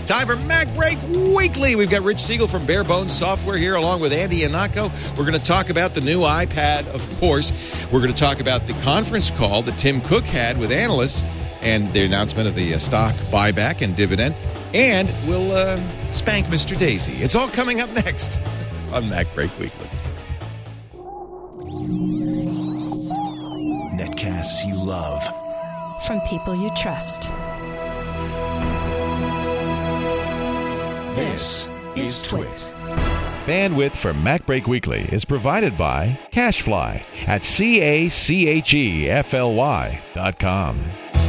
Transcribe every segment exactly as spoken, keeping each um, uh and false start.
Time for Mac Break Weekly. We've got Rich Siegel from Bare Bones Software here, along with Andy Ihnatko. We're going to talk about the new iPad, of course. We're going to talk about the conference call that Tim Cook had with analysts and the announcement of the uh, stock buyback and dividend. And we'll uh, spank Mister Daisy. It's all coming up next on Mac Break Weekly. Netcasts you love. From people you trust. This is Twit. Bandwidth for Mac Break Weekly is provided by CacheFly at C A C H E F L Y dot com.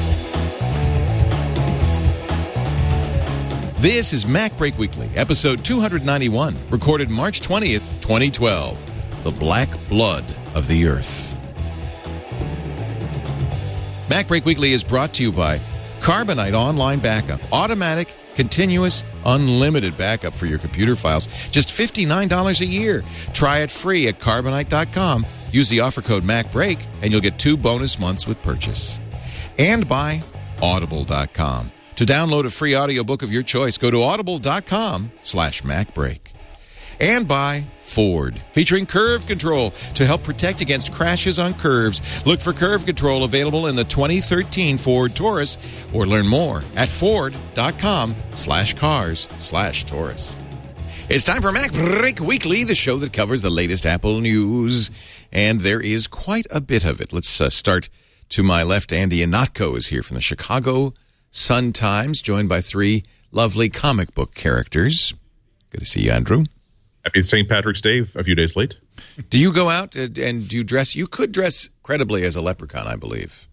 This is Mac Break Weekly, episode two ninety-one, recorded March twentieth, twenty twelve. The Black Blood of the Earth. Mac Break Weekly is brought to you by Carbonite Online Backup. Automatic, continuous, unlimited backup for your computer files. Just fifty-nine dollars a year. Try it free at Carbonite dot com. Use the offer code MacBreak, and you'll get two bonus months with purchase. And by Audible dot com. To download a free audiobook of your choice, go to audible dot com slash MacBreak. And by Ford, featuring Curve Control to help protect against crashes on curves. Look for Curve Control available in the twenty thirteen Ford Taurus, or learn more at ford dot com slash cars slash Taurus. It's time for Mac Break Weekly, the show that covers the latest Apple news, and there is quite a bit of it. Let's uh, start to my left. Andy Ihnatko is here from the Chicago Sun-Times, joined by three lovely comic book characters. Good to see you, Andrew. Happy Saint Patrick's Day, a few days late. Do you go out and, and do you dress? You could dress credibly as a leprechaun, I believe.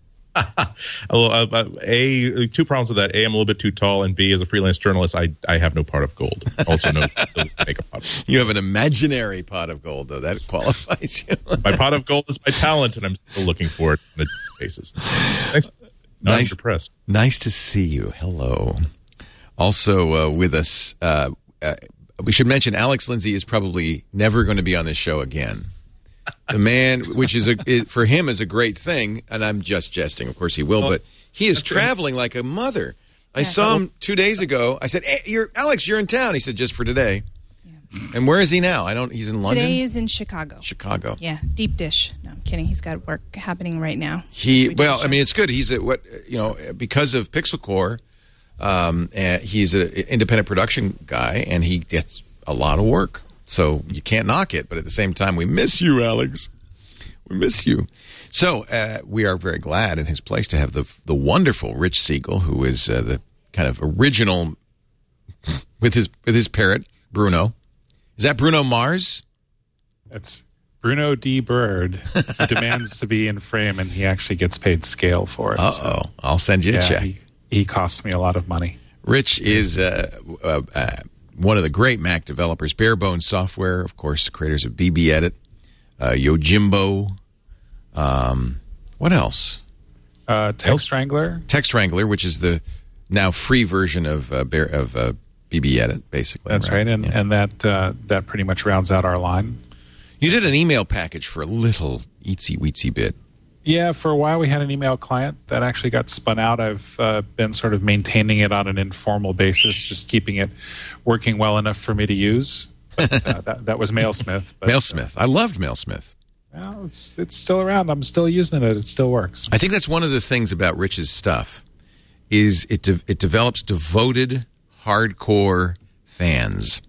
a, two problems with that. A, I'm a little bit too tall, and B, as a freelance journalist, I I have no pot of gold. Also, no makeup pot. You have an imaginary pot of gold, though. That qualifies you. My pot of gold is my talent, and I'm still looking for it on a basis. Thanks. No, nice, I'm depressed. Nice to see you. Hello. Also uh, with us, uh, uh, we should mention Alex Lindsay is probably never going to be on this show again. The man, which is a, it, for him is a great thing, and I'm just jesting. Of course he will, oh, but he is traveling like a mother. I yeah. saw him two days ago. I said, hey, you're, Alex, you're in town. He said, just for today. Yeah. And where is he now? I don't. He's in London? Today is in Chicago. Chicago. Yeah, deep dish. No, I'm kidding. He's got work happening right now. He well, I mean, it's good. He's a what you know because of Pixel Core. Um, and he's an independent production guy, and he gets a lot of work. So you can't knock it. But at the same time, we miss you, Alex. We miss you. So uh, we are very glad in his place to have the the wonderful Rich Siegel, who is uh, the kind of original with his with his parrot Bruno. Is that Bruno Mars? It's Bruno D. Bird. He demands to be in frame, and he actually gets paid scale for it. Uh-oh. So, I'll send you a yeah, check. He, he costs me a lot of money. Rich is uh, uh, uh, one of the great Mac developers. Bare Bones Software, of course, the creators of B B Edit, uh, Yojimbo. Um, what else? Uh, Text Wrangler. Text Wrangler, which is the now free version of uh, Bear, of uh, B B Edit, basically. That's right, right. and yeah. and that uh, that pretty much rounds out our line. You did an email package for a little itsy weetsy bit. Yeah, for a while we had an email client that actually got spun out. I've uh, been sort of maintaining it on an informal basis, just keeping it working well enough for me to use. But, uh, that, that was Mailsmith. But, Mailsmith. I loved Mailsmith. Well, it's it's still around. I'm still using it. It still works. I think that's one of the things about Rich's stuff is it de- it develops devoted, hardcore fans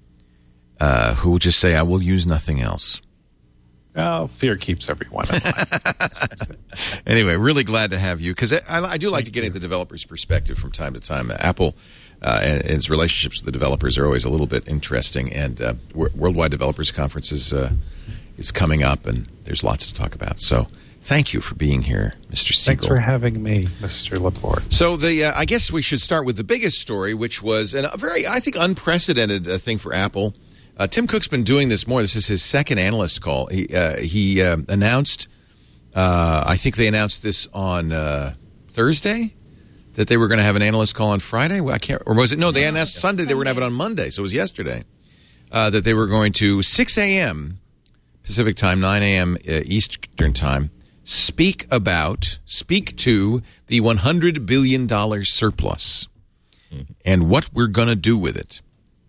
uh, who will just say, "I will use nothing else." Well, fear keeps everyone in line. Anyway, really glad to have you because I, I do like Thank to get into the developer's perspective from time to time. Apple uh, and its relationships with the developers are always a little bit interesting, and uh, Worldwide Developers Conference is, uh, is coming up, and there's lots to talk about. So thank you for being here, Mister Siegel. Thanks for having me, Mister Laporte. So the uh, I guess we should start with the biggest story, which was an, a very, I think, unprecedented uh, thing for Apple. Uh, Tim Cook's been doing this more. This is his second analyst call. He uh, he uh, announced, uh, I think they announced this on uh, Thursday, that they were going to have an analyst call on Friday. Well, I can't, or was it? No, they announced Sunday, Sunday. They were going to have it on Monday, so it was yesterday. Uh, that they were going to six a.m. Pacific time, nine a.m. Uh, Eastern time, speak about, speak to the one hundred billion dollars surplus mm-hmm. and what we're going to do with it.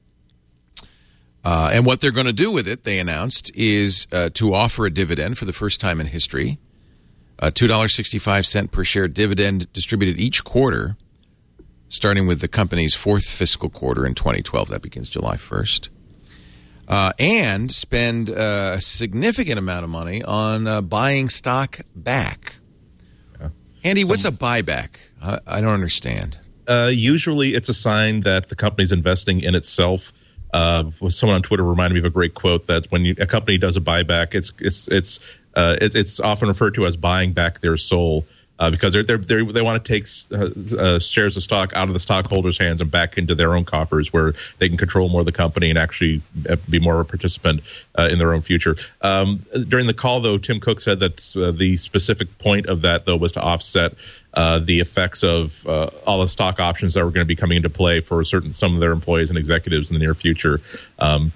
Uh, and what they're going to do with it, they announced, is uh, to offer a dividend for the first time in history, a two dollars and sixty-five cents per share dividend distributed each quarter, starting with the company's fourth fiscal quarter in twenty twelve. That begins July first. Uh, and spend uh, a significant amount of money on uh, buying stock back. Yeah. Andy, Some, what's a buyback? I, I don't understand. Uh, usually it's a sign that the company's investing in itself. Uh, someone on Twitter reminded me of a great quote that when you, a company does a buyback, it's it's it's uh, it, it's often referred to as buying back their soul. Uh, because they're, they're, they're, they want to take uh, uh, shares of stock out of the stockholders' hands and back into their own coffers, where they can control more of the company and actually be more of a participant uh, in their own future. Um, during the call, though, Tim Cook said that uh, the specific point of that, though, was to offset uh, the effects of uh, all the stock options that were going to be coming into play for certain some of their employees and executives in the near future. Um,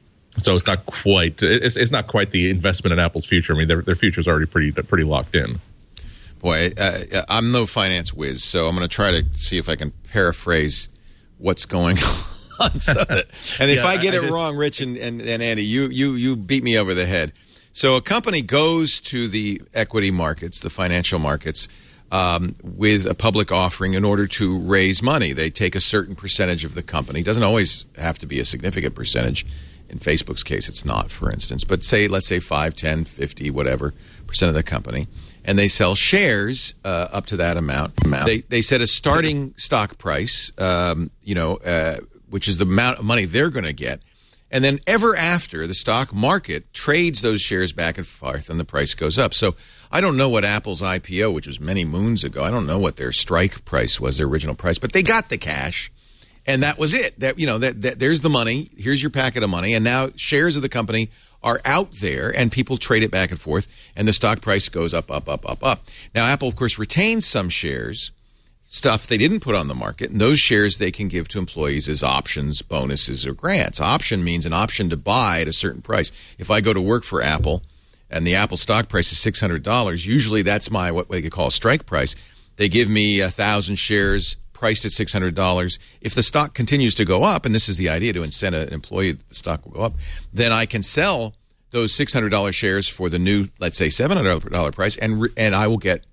so it's not quite it's, it's not quite the investment in Apple's future. I mean, their their future is already pretty pretty locked in. Boy, uh, I'm no finance whiz, so I'm going to try to see if I can paraphrase what's going on. So that, and if yeah, I get I, it I wrong, Rich and, and, and Andy, you, you, you beat me over the head. So a company goes to the equity markets, the financial markets, um, with a public offering in order to raise money. They take a certain percentage of the company. It doesn't always have to be a significant percentage. In Facebook's case, it's not, for instance. But say, let's say five, ten, fifty, whatever percent of the company. And they sell shares uh, up to that amount. They they set a starting stock price, um, you know, uh, which is the amount of money they're going to get. And then ever after, the stock market trades those shares back and forth, and the price goes up. So I don't know what Apple's I P O, which was many moons ago, I don't know what their strike price was, their original price, but they got the cash, and that was it. That you know, that, that there's the money. Here's your packet of money, and now shares of the company are out there, and people trade it back and forth, and the stock price goes up, up, up, up, up. Now, Apple, of course, retains some shares, stuff they didn't put on the market, and those shares they can give to employees as options, bonuses, or grants. Option means an option to buy at a certain price. If I go to work for Apple, and the Apple stock price is six hundred dollars, usually that's my, what they call a strike price. They give me one thousand shares priced at six hundred dollars. If the stock continues to go up, and this is the idea to incent an employee that the stock will go up, then I can sell those six hundred dollars shares for the new, let's say, seven hundred dollars price, and and I will get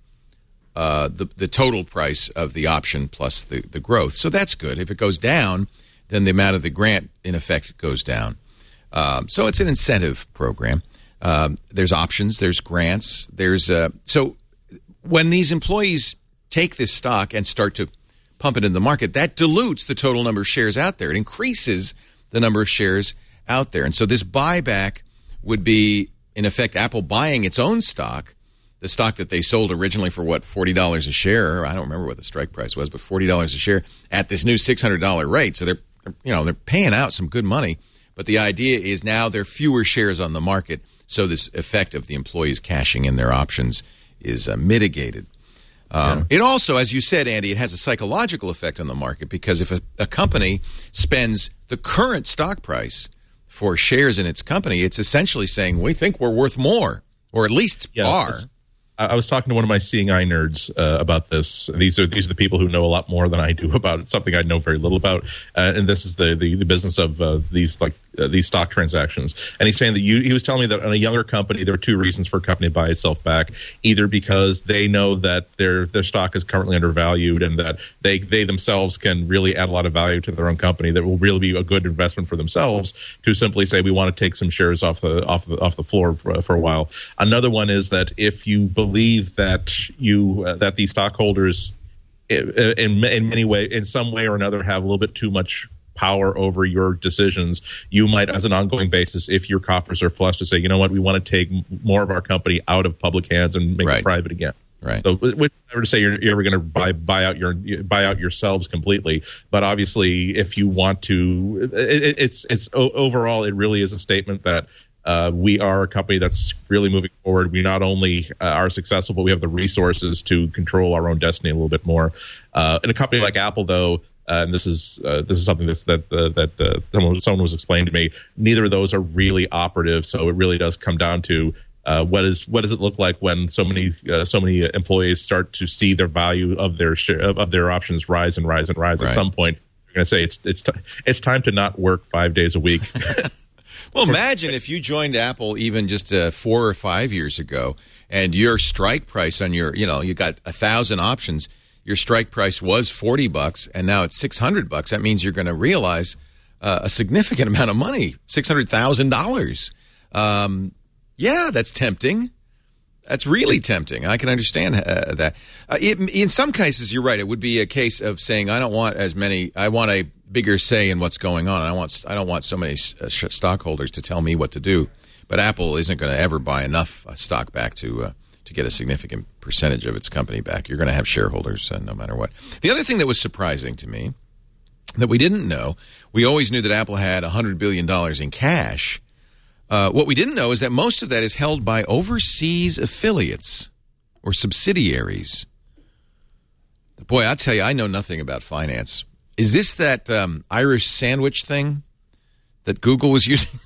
uh, the, the total price of the option plus the, the growth. So that's good. If it goes down, then the amount of the grant, in effect, goes down. Um, so it's an incentive program. Um, there's options. There's grants. There's uh, so when these employees take this stock and start to pump it in the market, that dilutes the total number of shares out there. It increases the number of shares out there. And so this buyback would be, in effect, Apple buying its own stock, the stock that they sold originally for, what, forty dollars a share. I don't remember what the strike price was, but forty dollars a share at this new six hundred dollars rate. So they're, you know, they're paying out some good money. But the idea is now there are fewer shares on the market, so this effect of the employees cashing in their options is uh, mitigated. Um, yeah. It also, as you said, Andy, it has a psychological effect on the market, because if a, a company spends the current stock price for shares in its company, it's essentially saying, we think we're worth more, or at least yeah, are. I was talking to one of my Seeing Eye nerds uh, about this. These are these are the people who know a lot more than I do about it, something I know very little about. Uh, and this is the, the, the business of uh, these like uh, these stock transactions. And he's saying that you, he was telling me that in a younger company, there are two reasons for a company to buy itself back: either because they know that their their stock is currently undervalued, and that they they themselves can really add a lot of value to their own company that will really be a good investment for themselves, to simply say we want to take some shares off the off the off the floor for, for a while. Another one is that if you believe that you uh, that these stockholders in, in in many way in some way or another have a little bit too much power over your decisions, you might, as an ongoing basis, if your coffers are flush, to say, you know what, we want to take more of our company out of public hands and make right. it private again. Right. So, which never to say you're, you're ever going to buy buy out your buy out yourselves completely, but obviously, if you want to, it, it's it's overall, it really is a statement that uh, we are a company that's really moving forward. We not only uh, are successful, but we have the resources to control our own destiny a little bit more. Uh, in a company like Apple, though. Uh, and this is uh, this is something that's, that uh, that uh, someone, someone was explaining to me. Neither of those are really operative, so it really does come down to uh, what is what does it look like when so many uh, so many employees start to see their value of their share, of, of their options rise and rise and rise. Right. At some point, you're going to say. It's it's t- it's time to not work five days a week. Well, imagine if you joined Apple even just uh, four or five years ago, and your strike price on your, you know, you got a thousand options. Your strike price was forty bucks, and now it's six hundred bucks. That means you're going to realize uh, a significant amount of money, six hundred thousand dollars. Um, yeah, that's tempting. That's really tempting. I can understand uh, that. Uh, it, in some cases, you're right. It would be a case of saying, I don't want as many, I want a bigger say in what's going on. I want, I don't want so many uh, stockholders to tell me what to do. But Apple isn't going to ever buy enough uh, stock back to uh, to get a significant percentage of its company back. You're going to have shareholders uh, no matter what. The other thing that was surprising to me that we didn't know, we always knew that Apple had one hundred billion dollars in cash. Uh, what we didn't know is that most of that is held by overseas affiliates or subsidiaries. Boy, I'll tell you, I know nothing about finance. Is this that um, Irish sandwich thing that Google was using?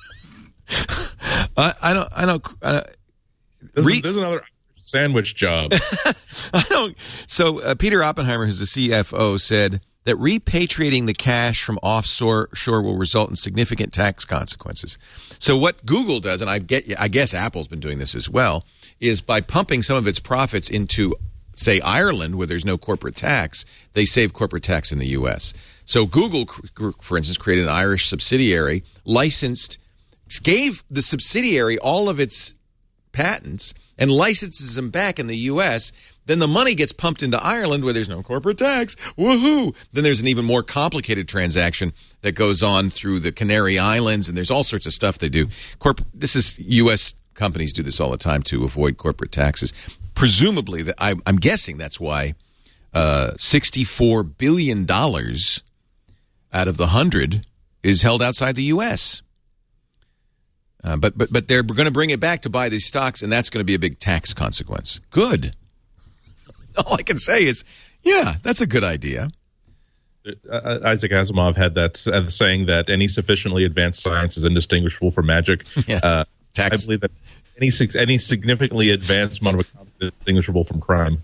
I, I don't. I don't. I don't This, re- is, this is another sandwich job. I don't. So uh, Peter Oppenheimer, who's the C F O, said that repatriating the cash from offshore shore will result in significant tax consequences. So what Google does, and I get, I guess Apple's been doing this as well, is by pumping some of its profits into, say, Ireland, where there's no corporate tax, they save corporate tax in the U S. So Google, for instance, created an Irish subsidiary, licensed, gave the subsidiary all of its patents, and licenses them back in the U S. Then the money gets pumped into Ireland where there's no corporate tax. Woohoo! Then there's an even more complicated transaction that goes on through the Canary Islands, and there's all sorts of stuff they do. Corp- this is U S companies do this all the time to avoid corporate taxes. Presumably, that I, I'm guessing that's why uh, sixty-four billion dollars out of the hundred is held outside the U S. Uh, but but but they're going to bring it back to buy these stocks, and that's going to be a big tax consequence. Good. All I can say is, yeah, that's a good idea. Uh, Isaac Asimov had that uh, saying that any sufficiently advanced science is indistinguishable from magic. Yeah. Uh, Tax. I believe that any any significantly advanced amount of economy is indistinguishable from crime.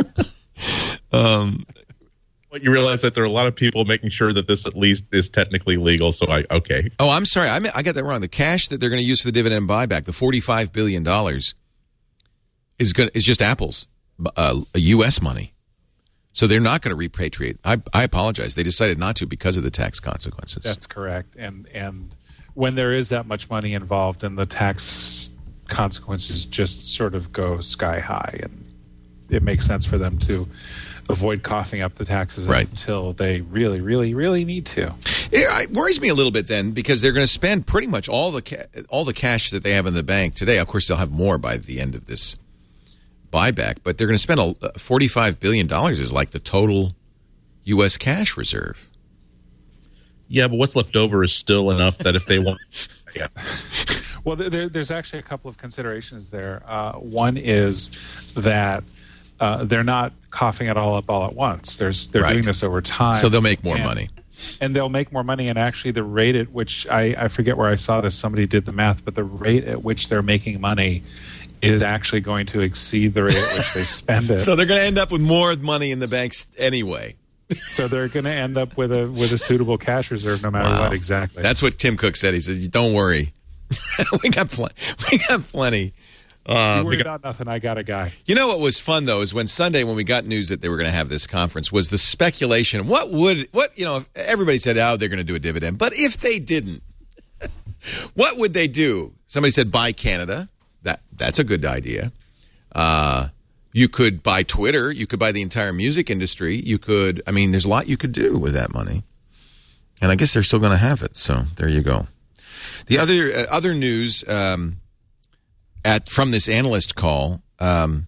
um, But you realize that there are a lot of people making sure that this at least is technically legal. So I okay. Oh, I'm sorry, I mean, I got that wrong. The cash that they're going to use for the dividend buyback, the forty-five billion dollars, is going is just Apple's uh, U S money. So they're not going to repatriate. I, I apologize. They decided not to because of the tax consequences. That's correct. And and when there is that much money involved, then the tax consequences just sort of go sky high, and it makes sense for them to avoid coughing up the taxes right. until they really, really, really need to. It worries me a little bit then, because they're going to spend pretty much all the ca- all the cash that they have in the bank today. Of course, they'll have more by the end of this buyback, but they're going to spend a, forty-five billion dollars is like the total U S cash reserve. Yeah, but what's left over is still enough that if they want... yeah. Well, there, there's actually a couple of considerations there. Uh, one is that uh, they're not coughing it all up all at once. There's, they're right. doing this over time. So they'll make more and, money. And they'll make more money, and actually the rate at which, I, I forget where I saw this, somebody did the math, but the rate at which they're making money is actually going to exceed the rate at which they spend it. So they're going to end up with more money in the banks anyway. So they're going to end up with a with a suitable cash reserve no matter Wow. what exactly. That's what Tim Cook said. He said, "Don't worry, we got pl- we got plenty." Uh, you worry got- about nothing. I got a guy. You know what was fun though is when Sunday, when we got news that they were going to have this conference, was the speculation. What would what you know? If everybody said, "Oh, they're going to do a dividend," but if they didn't, what would they do? Somebody said, "Buy Canada." That that's a good idea. Uh, you could buy Twitter. You could buy the entire music industry. You could. I mean, there's a lot you could do with that money. And I guess they're still going to have it. So there you go. The other uh, other news um, at from this analyst call, um,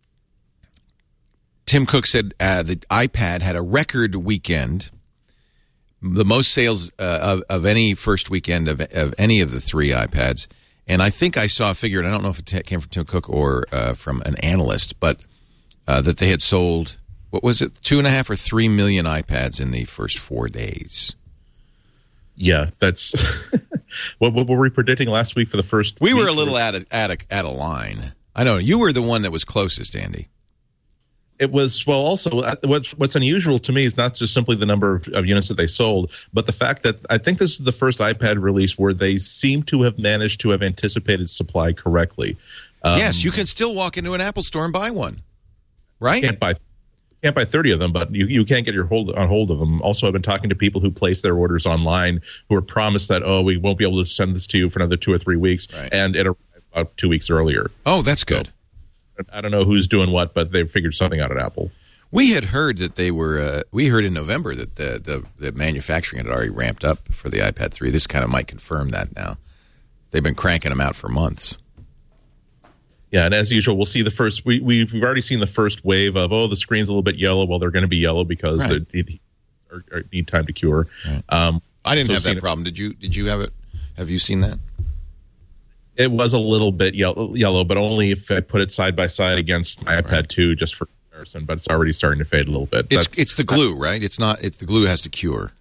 Tim Cook said uh, the iPad had a record weekend, the most sales uh, of, of any first weekend of, of any of the three iPads. And I think I saw a figure, and I don't know if it t- came from Tim Cook or uh, from an analyst, but uh, that they had sold, what was it, two and a half or three million iPads in the first four days. Yeah, that's what, what were we predicting last week for the first We week? were a little out of, out of, out of line. I know. You were the one that was closest, Andy. It was, well, also, uh, what's, what's unusual to me is not just simply the number of, of units that they sold, but the fact that I think this is the first iPad release where they seem to have managed to have anticipated supply correctly. Um, yes, you can still walk into an Apple store and buy one, right? Can't buy, can't buy thirty of them, but you, you can't get your hold on hold of them. Also, I've been talking to people who place their orders online who are promised that, oh, we won't be able to send this to you for another two or three weeks, right. and it arrived about two weeks earlier. Oh, that's good. So, I don't know who's doing what, but they figured something out at Apple. We had heard that they were. Uh, we heard in November that the, the the manufacturing had already ramped up for the iPad three. This kind of might confirm that now. They've been cranking them out for months. Yeah, and as usual, we'll see the first. We we've already seen the first wave of oh, the screen's a little bit yellow. Well, they're going to be yellow because right. they need, or, or need time to cure. Right. Um, I didn't so have that problem. Did you? Did you have it? Have you seen that? It was a little bit yellow, yellow, but only if I put it side by side against my iPad right. two, just for comparison. But it's already starting to fade a little bit. It's That's, it's the glue, right? It's not. It's the glue has to cure.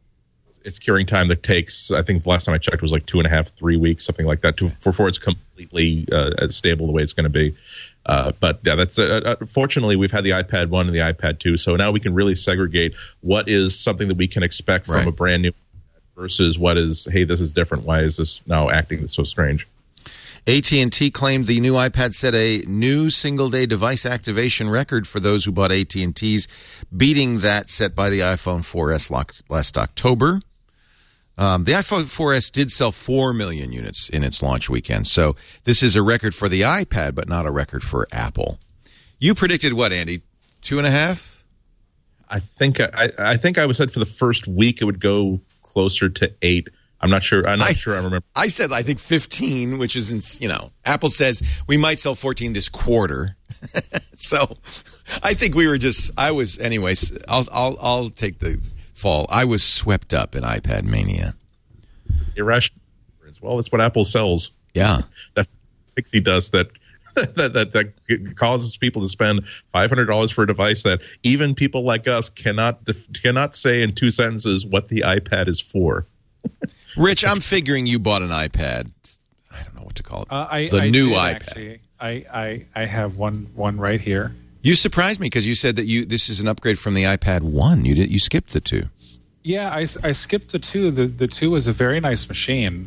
It's curing time that takes. I think the last time I checked was like two and a half, three weeks, something like that, to, before it's completely uh, stable the way it's going to be. Uh, but yeah, that's uh, uh, fortunately we've had the iPad one and the iPad two, so now we can really segregate what is something that we can expect from right. a brand new versus what is, hey, this is different. Why is this now acting so strange? A T and T claimed the new iPad set a new single-day device activation record for those who bought A T and T's, beating that set by the iPhone four S last October. Um, the iPhone four S did sell four million units in its launch weekend, so this is a record for the iPad, but not a record for Apple. You predicted what, Andy? Two and a half? I think I, I think I was said for the first week it would go closer to eight. I'm not sure. I'm not I, sure. I remember. I said I think fifteen, which is, you know, Apple says we might sell fourteen this quarter. So, I think we were just. I was, anyways. I'll I'll I'll take the fall. I was swept up in iPad mania. Irrational. Well, that's what Apple sells. Yeah, that's pixie dust that that that, that causes people to spend five hundred dollars for a device that even people like us cannot cannot say in two sentences what the iPad is for. Rich, I'm figuring you bought an iPad. I don't know what to call it. Uh, I, the I new did, iPad. Actually. I, I I have one one right here. You surprised me because you said that you this is an upgrade from the iPad one. You did you skipped the two. Yeah, I, I skipped the two. The the two is a very nice machine,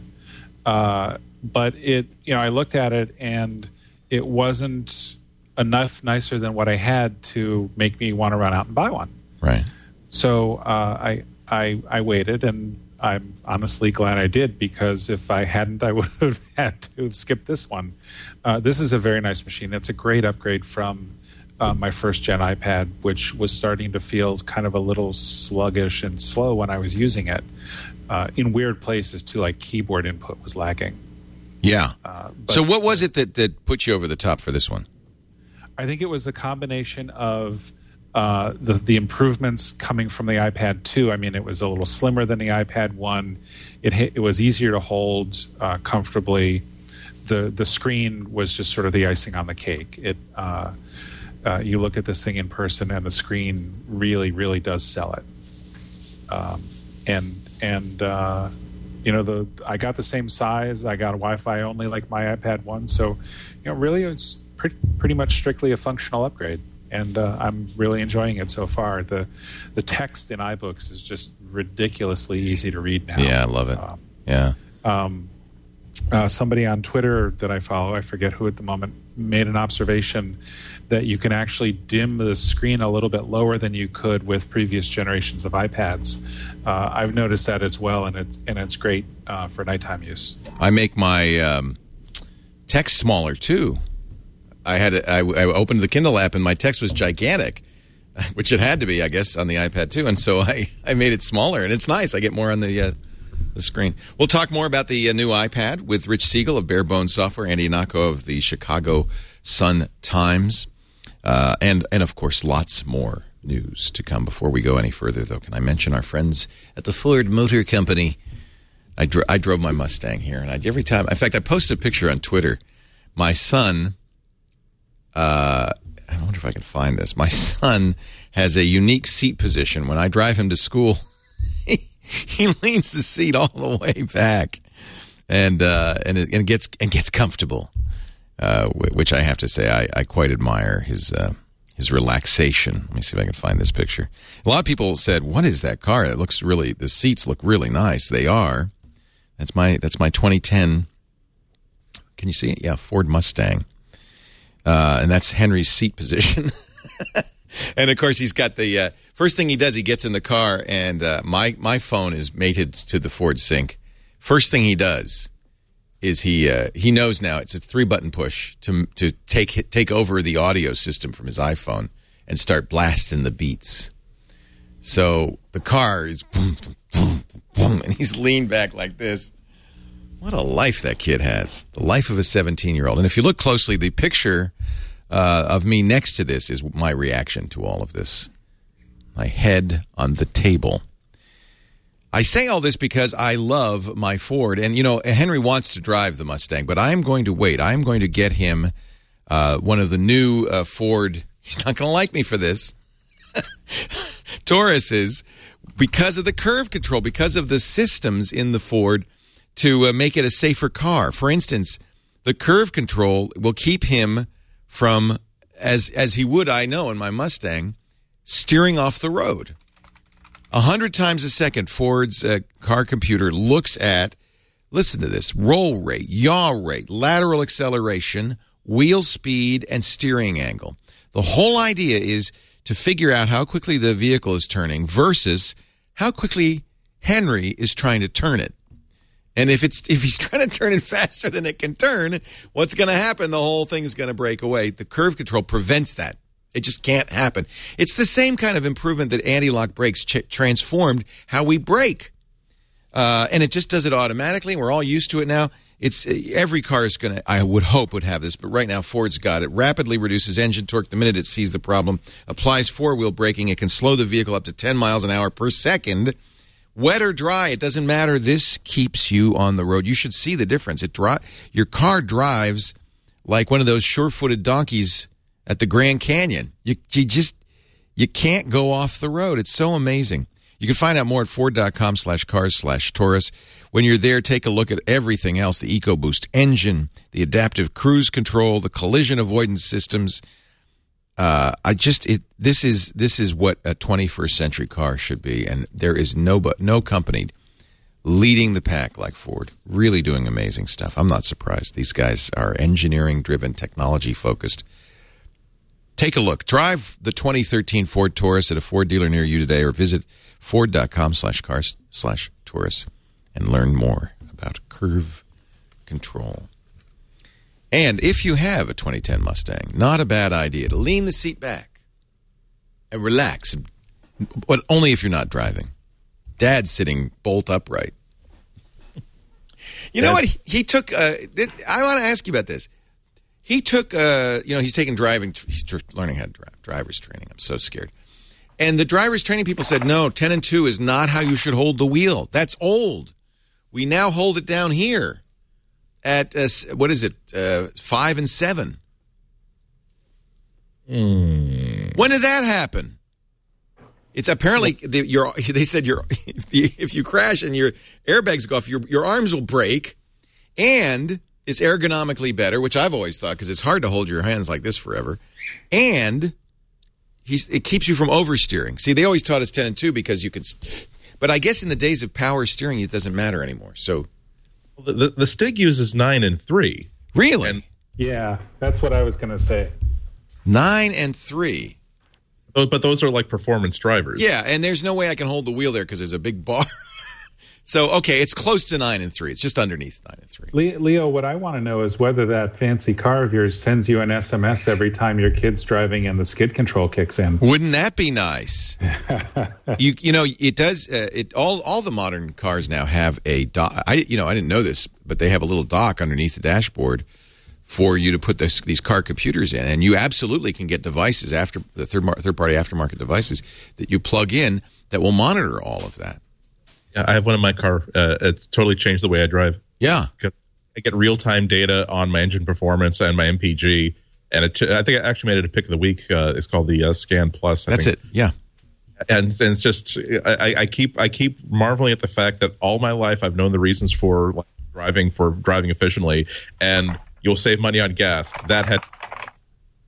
uh, but it you know I looked at it and it wasn't enough nicer than what I had to make me want to run out and buy one. Right. So uh, I I I waited, and I'm honestly glad I did, because if I hadn't, I would have had to skip this one. Uh, this is a very nice machine. It's a great upgrade from uh, my first gen iPad, which was starting to feel kind of a little sluggish and slow when I was using it. Uh, in weird places too, like keyboard input was lagging. Yeah. Uh, but, so what was it that, that put you over the top for this one? I think it was the combination of Uh, the the improvements coming from the iPad two. I mean, it was a little slimmer than the iPad one. It hit, it was easier to hold uh, comfortably. The the screen was just sort of the icing on the cake. It uh, uh, you look at this thing in person, and the screen really really does sell it. Um, and and uh, you know the I got the same size. I got a Wi-Fi only like my iPad one. So you know really it's pretty pretty much strictly a functional upgrade. And uh, I'm really enjoying it so far. The the text in iBooks is just ridiculously easy to read now. Yeah, I love it. Um, yeah. Um, uh, somebody on Twitter that I follow, I forget who at the moment, made an observation that you can actually dim the screen a little bit lower than you could with previous generations of iPads. Uh, I've noticed that as well, and it's and it's great uh, for nighttime use. I make my um, text smaller too. I had a, I, I opened the Kindle app and my text was gigantic, which it had to be, I guess, on the iPad too. And so I, I made it smaller, and it's nice. I get more on the uh, the screen. We'll talk more about the uh, new iPad with Rich Siegel of Bare Bones Software, Andy Ihnatko of the Chicago Sun-Times, uh, and and of course lots more news to come. Before we go any further, though, can I mention our friends at the Ford Motor Company? I dro- I drove my Mustang here, and I, every time, in fact, I posted a picture on Twitter. My son. Uh, I wonder if I can find this. My son has a unique seat position. When I drive him to school, he, he leans the seat all the way back, and uh, and it, and gets and gets comfortable. Uh, which I have to say, I, I quite admire his uh, his relaxation. Let me see if I can find this picture. A lot of people said, "What is that car? It looks really. The seats look really nice." They are. That's my that's my twenty ten. Can you see it? Yeah, Ford Mustang, uh, and that's Henry's seat position. And of course, he's got the uh, first thing he does. He gets in the car, and uh, my my phone is mated to the Ford Sync. First thing he does is he uh, he knows now it's a three button push to to take take over the audio system from his iPhone and start blasting the beats. So the car is boom, boom, boom, and he's leaned back like this. What a life that kid has! The life of a seventeen-year-old. And if you look closely, the picture uh, of me next to this is my reaction to all of this. My head on the table. I say all this because I love my Ford. And, you know, Henry wants to drive the Mustang, but I'm going to wait. I'm going to get him uh, one of the new uh, Ford. He's not going to like me for this. Tauruses, because of the curve control, because of the systems in the Ford to uh, make it a safer car. For instance, the curve control will keep him from, as as he would, I know, in my Mustang, steering off the road. A hundred times a second, Ford's uh, car computer looks at, listen to this, roll rate, yaw rate, lateral acceleration, wheel speed, and steering angle. The whole idea is to figure out how quickly the vehicle is turning versus how quickly Henry is trying to turn it. And if it's if he's trying to turn it faster than it can turn, what's going to happen? The whole thing is going to break away. The curve control prevents that. It just can't happen. It's the same kind of improvement that anti-lock brakes ch- transformed how we brake. Uh, and it just does it automatically. We're all used to it now. It's every car is going to, I would hope, would have this. But right now, Ford's got it. Rapidly reduces engine torque the minute it sees the problem. Applies four-wheel braking. It can slow the vehicle up to ten miles an hour per second. Wet or dry, it doesn't matter. This keeps you on the road. You should see the difference. It dri- Your car drives like one of those sure-footed donkeys at the Grand Canyon. You, you just, you can't go off the road. It's so amazing. You can find out more at Ford.com slash cars slash Taurus. When you're there, take a look at everything else, the EcoBoost engine, the adaptive cruise control, the collision avoidance systems. Uh, I just, it, this is, this is what a twenty-first century car should be. And there is no, but no company leading the pack like Ford, really doing amazing stuff. I'm not surprised. These guys are engineering driven, technology focused. Take a look. Drive the twenty thirteen Ford Taurus at a Ford dealer near you today, or visit Ford.com slash cars slash Taurus and learn more about curve control. And if you have a twenty ten Mustang, not a bad idea to lean the seat back and relax, but only if you're not driving. Dad's sitting bolt upright. You know what? He, he took, uh, I want to ask you about this. He took, uh, you know, he's taking driving, he's learning how to drive, driver's training. I'm so scared. And the driver's training people said, no, ten and two is not how you should hold the wheel. That's old. We now hold it down here at, uh, what is it, uh, five and seven. Mm. When did that happen? It's apparently, the, your, they said your if, the, if you crash and your airbags go off, your, your arms will break, and it's ergonomically better, which I've always thought, because it's hard to hold your hands like this forever. And he's, it keeps you from oversteering. See, they always taught us ten and two because you could, but I guess in the days of power steering, it doesn't matter anymore. So the, the, the Stig uses nine and three. Really? And, Yeah, that's what I was going to say. Nine and three. oh, but those are like performance drivers. Yeah, and there's no way I can hold the wheel there because there's a big bar. So, okay, it's close to nine and three. It's just underneath nine and three. Le- Leo, what I want to know is whether that fancy car of yours sends you an S M S every time your kid's driving and the skid control kicks in. Wouldn't that be nice? you you know, it does. Uh, it all all the modern cars now have a dock. I you know I didn't know this, but they have a little dock underneath the dashboard for you to put this, these car computers in, and you absolutely can get devices after the third third party aftermarket devices that you plug in that will monitor all of that. I have one in my car. Uh, it's totally changed the way I drive. Yeah. I get real-time data on my engine performance and my M P G. And it, I think I actually made it a pick of the week. Uh, it's called the uh, Scan Plus. I That's think. it. Yeah. And, and it's just, I, I keep I keep marveling at the fact that all my life I've known the reasons for like, driving for driving efficiently. And you'll save money on gas. That had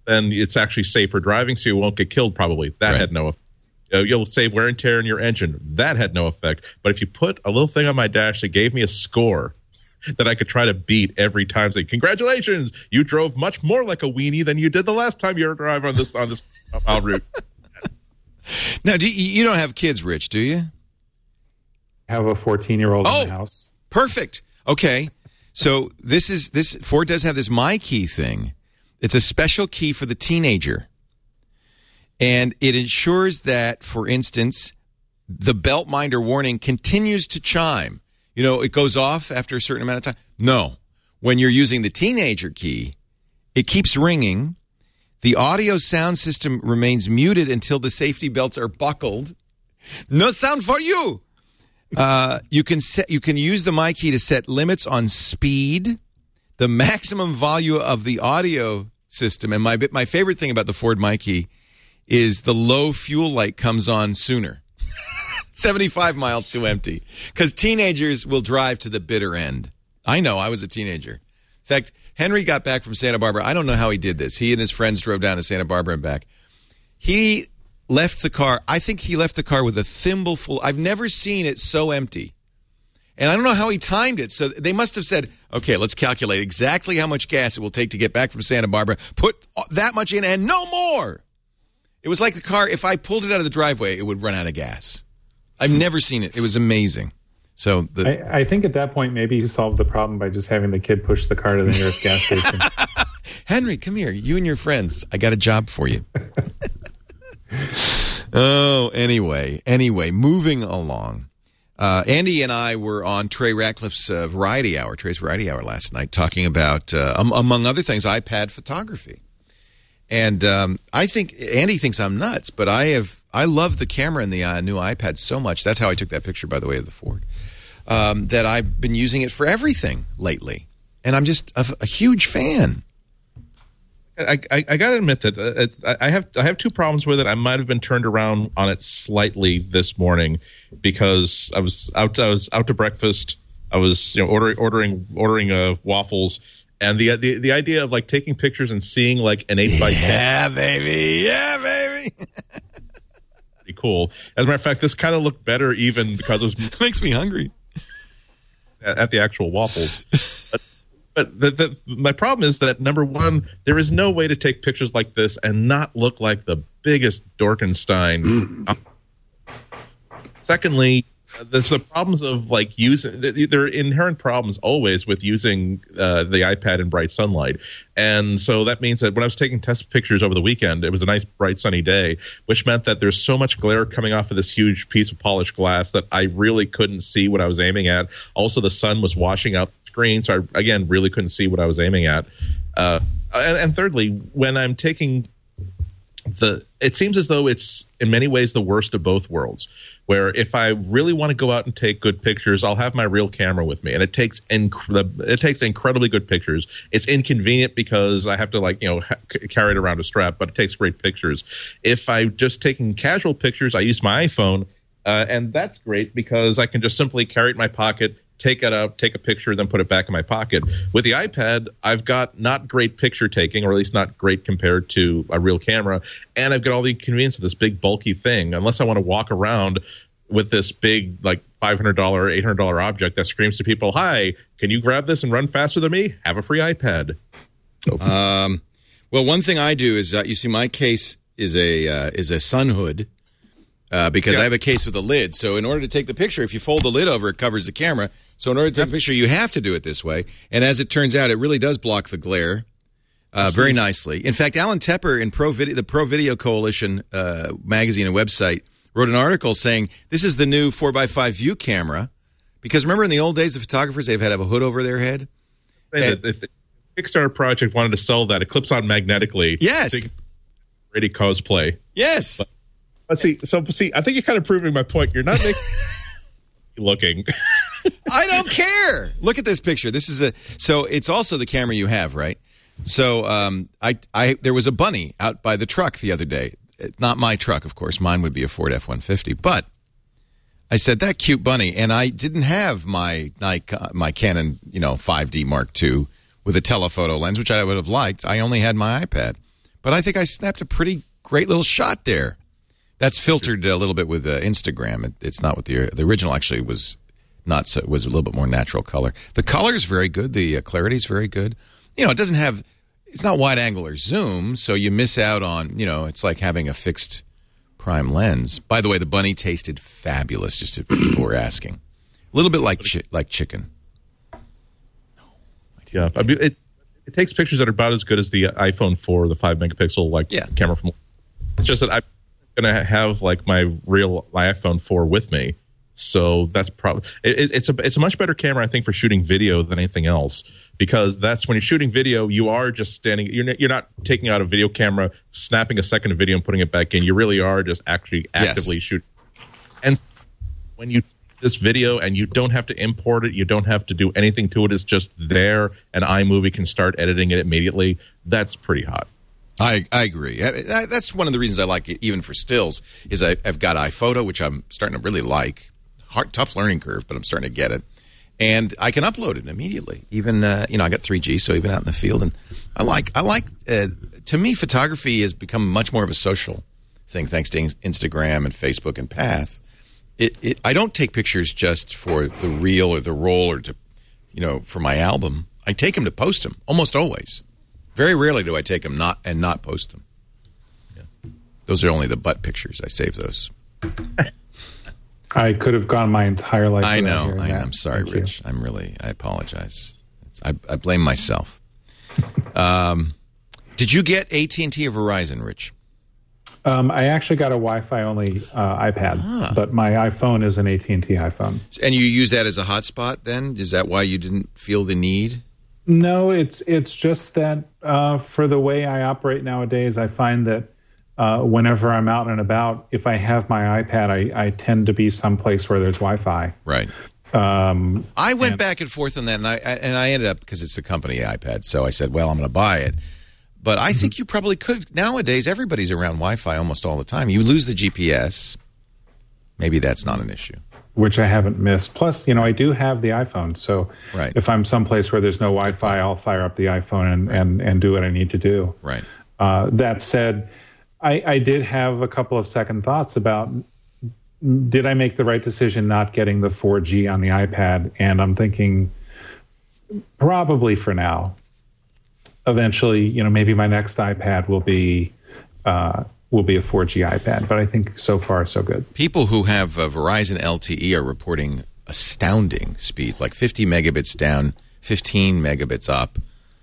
then it's actually safer driving, so you won't get killed probably. That Right. had no effect. Uh, you'll save wear and tear in your engine. That had no effect. But if you put a little thing on my dash that gave me a score that I could try to beat every time, say, congratulations, you drove much more like a weenie than you did the last time you were driving on this on this mile route. Now, do you, you don't have kids, Rich, do you? I have a fourteen-year-old Oh. in the house. Perfect. Okay. So this is this Ford does have this My Key thing. It's a special key for the teenager. And it ensures that, for instance, the belt minder warning continues to chime. You know, it goes off after a certain amount of time. No. When you're using the teenager key, it keeps ringing. The audio sound system remains muted until the safety belts are buckled. No sound for you. Uh, you can set. You can use the My Key to set limits on speed, the maximum volume of the audio system, and my my favorite thing about the Ford My Key is the low fuel light comes on sooner. seventy-five miles to empty. Because teenagers will drive to the bitter end. I know, I was a teenager. In fact, Henry got back from Santa Barbara. I don't know how he did this. He and his friends drove down to Santa Barbara and back. He left the car, I think he left the car with a thimbleful. I've never seen it so empty. And I don't know how he timed it. So they must have said, okay, let's calculate exactly how much gas it will take to get back from Santa Barbara. Put that much in and no more. It was like the car, if I pulled it out of the driveway, it would run out of gas. I've never seen it. It was amazing. So the I, I think at that point, maybe you solved the problem by just having the kid push the car to the nearest gas station. Henry, come here. You and your friends. I got a job for you. Oh, anyway. Anyway, moving along. Uh, Andy and I were on Trey Ratcliffe's uh, Variety Hour, Trey's Variety Hour last night, talking about, uh, um, among other things, iPad photography. And um, I think Andy thinks I'm nuts, but I have I love the camera in the uh, new iPad so much. That's how I took that picture, by the way, of the Ford. Um, that I've been using it for everything lately, and I'm just a, a huge fan. I, I, I got to admit that uh, it's, I have I have two problems with it. I might have been turned around on it slightly this morning because I was out I was out to breakfast. I was you know ordering ordering ordering uh, waffles. And the, the the idea of like taking pictures and seeing like an eight by ten, yeah, baby, yeah, baby, pretty cool. As a matter of fact, this kind of looked better even because it was makes me hungry at, at the actual waffles. But, but the, the, my problem is that number one, there is no way to take pictures like this and not look like the biggest Dorkenstein. Mm. Secondly, there's the problems of like using there are inherent problems always with using uh, the iPad in bright sunlight. And so that means that when I was taking test pictures over the weekend, it was a nice bright sunny day, which meant that there's so much glare coming off of this huge piece of polished glass that I really couldn't see what I was aiming at. Also, the sun was washing out the screen, so I again really couldn't see what I was aiming at. Uh, and, and thirdly, when I'm taking the it seems as though it's in many ways the worst of both worlds, where if I really want to go out and take good pictures, I'll have my real camera with me, and it takes inc- it takes incredibly good pictures. It's inconvenient because I have to like you know ha- carry it around a strap, but it takes great pictures. If I'm just taking casual pictures, I use my iPhone, uh, and that's great because I can just simply carry it in my pocket, take it out, take a picture, then put it back in my pocket. With the iPad, I've got not great picture taking, or at least not great compared to a real camera, and I've got all the inconvenience of this big bulky thing. Unless I want to walk around with this big, like five hundred dollars, eight hundred dollars object that screams to people, "Hi, can you grab this and run faster than me? Have a free iPad." Um, well, one thing I do is, uh, you see, my case is a uh, is a sun hood. Uh, because yeah. I have a case with a lid. So in order to take the picture, if you fold the lid over, it covers the camera. So in order to take a picture, you have to do it this way. And as it turns out, it really does block the glare uh, very nicely. In fact, Alan Tepper in Pro Video, the Pro Video Coalition uh, magazine and website wrote an article saying this is the new four by five view camera. Because remember in the old days, the photographers, they've had to have a hood over their head. And, if the Kickstarter project wanted to sell that, it clips on magnetically. Yes. Ready cosplay. Yes. But, Let's see. So, see, I think you're kind of proving my point. You're not making looking. I don't care. Look at this picture. This is a so it's also the camera you have, right? So, um, I, I, there was a bunny out by the truck the other day. Not my truck, of course. Mine would be a Ford F one fifty. But I said that cute bunny, and I didn't have my Nikon, my Canon, you know, five D Mark two with a telephoto lens, which I would have liked. I only had my iPad. but I think I snapped a pretty great little shot there. That's filtered a little bit with uh, Instagram. It, it's not with the the original. Actually, was not so. Was a little bit more natural color. The color is very good. The uh, clarity is very good. You know, it doesn't have. It's not wide angle or zoom, so you miss out on. You know, it's like having a fixed prime lens. By the way, the bunny tasted fabulous. Just if people were asking, a little bit like chi- like chicken. Yeah, I mean, it it takes pictures that are about as good as the iPhone four, the five megapixel like yeah. camera from. It's just that I'm going to have like my real my iPhone four with me, so that's probably it, it's a it's a much better camera I think for shooting video than anything else, because that's when you're shooting video you are just standing you're not, you're not taking out a video camera, snapping a second of video and putting it back in. You really are just actually actively yes. shooting. And when you this video and you don't have to import it, you don't have to do anything to it, it's just there, and iMovie can start editing it immediately. That's pretty hot. I, I agree. I, I, that's one of the reasons I like it, even for stills, is I, I've got iPhoto, which I'm starting to really like. Hard, tough learning curve, but I'm starting to get it. And I can upload it immediately. Even, uh, you know, I got three G, so even out in the field. And I like, I like. Uh, to me, photography has become much more of a social thing, thanks to Instagram and Facebook and Path. It, it, I don't take pictures just for the reel or the roll or to, you know, for my album. I take them to post them, almost always. Very rarely do I take them not and not post them. Yeah. Those are only the butt pictures. I save those. I could have gone my entire life. I know. I know. That. I'm sorry, Thank Rich. you. I'm really. I apologize. It's, I, I blame myself. um, did you get A T and T or Verizon, Rich? Um, I actually got a Wi-Fi only uh, iPad, ah. but my iPhone is an A T and T iPhone. And you use that as a hotspot? Then is that why you didn't feel the need? No, it's it's just that uh, for the way I operate nowadays, I find that uh, whenever I'm out and about, if I have my iPad, I, I tend to be someplace where there's Wi-Fi. Right. Um, I went and, back and forth on that, and I, I and I ended up, because it's a company iPad, so I said, well, I'm going to buy it. But I mm-hmm. think you probably could. Nowadays, everybody's around Wi-Fi almost all the time. You lose the G P S. Maybe that's not an issue. Which I haven't missed. Plus, you know, I do have the iPhone. So right. if I'm someplace where there's no Wi-Fi, I'll fire up the iPhone and, right. and, and do what I need to do. Right. Uh, that said, I, I did have a couple of second thoughts about, did I make the right decision not getting the four G on the iPad? And I'm thinking, probably for now. Eventually, you know, maybe my next iPad will be... Uh, will be a four G iPad, but I think so far so good. People who have uh, Verizon L T E are reporting astounding speeds, like fifty megabits down, fifteen megabits up.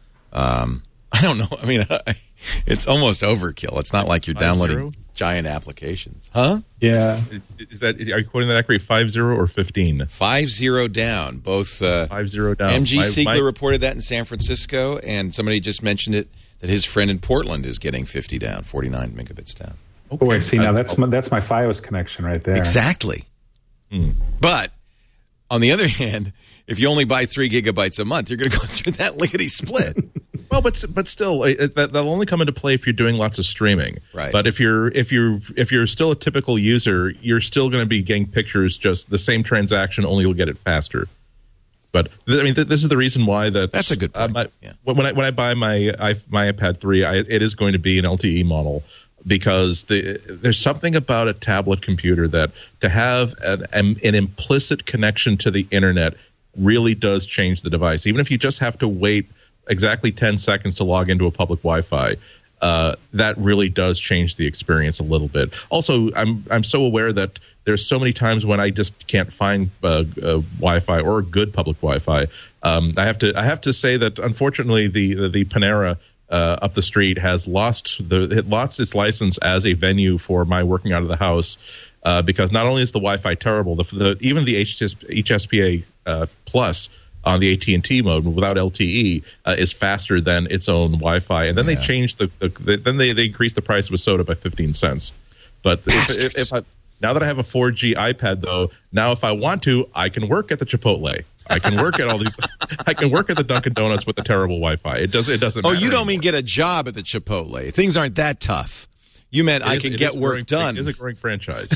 Um, I don't know. I mean, I, it's almost overkill. It's not like you're Five downloading zero? giant applications. Huh? Yeah. Is that, are you quoting that accurately, five zero or fifteen? five zero down. Both uh, five zero down. M G my, Siegler my... reported that in San Francisco, and somebody just mentioned it, that his friend in Portland is getting fifty down, forty-nine megabits down. Okay. Oh, I see. Now that's my, that's my Fios connection right there. Exactly. Mm. But on the other hand, if you only buy three gigabytes a month, you're going to go through that lickety split. Well, but but still, it, that, that'll only come into play if you're doing lots of streaming. Right. But if you're if you're if you're still a typical user, you're still going to be getting pictures, just the same transaction, only you'll get it faster. But th- I mean, th- this is the reason why that that's a good point. Uh, my, yeah. When I when I buy my I, my iPad three, I, it is going to be an L T E model, because the, there's something about a tablet computer that to have an, an, an implicit connection to the internet really does change the device. Even if you just have to wait exactly ten seconds to log into a public Wi-Fi, uh, that really does change the experience a little bit. Also, I'm I'm so aware that there's so many times when I just can't find uh, uh, Wi-Fi or good public Wi-Fi. Um, I have to I have to say that unfortunately the the, the Panera uh, up the street has lost the it lost its license as a venue for my working out of the house, uh, because not only is the Wi-Fi terrible, the, the even the H S P A uh, Plus on the A T and T mode without L T E uh, is faster than its own Wi-Fi, and then yeah. they changed the, the, the then they, they increased the price of a soda by fifteen cents. But if, if, if I now that I have a four G iPad, though, now if I want to, I can work at the Chipotle. I can work at all these. I can work at the Dunkin' Donuts with the terrible Wi-Fi. It does. It doesn't. Oh, matter you don't anymore. mean get a job at the Chipotle? Things aren't that tough. You meant it I is, can get work growing, done. It is a growing franchise.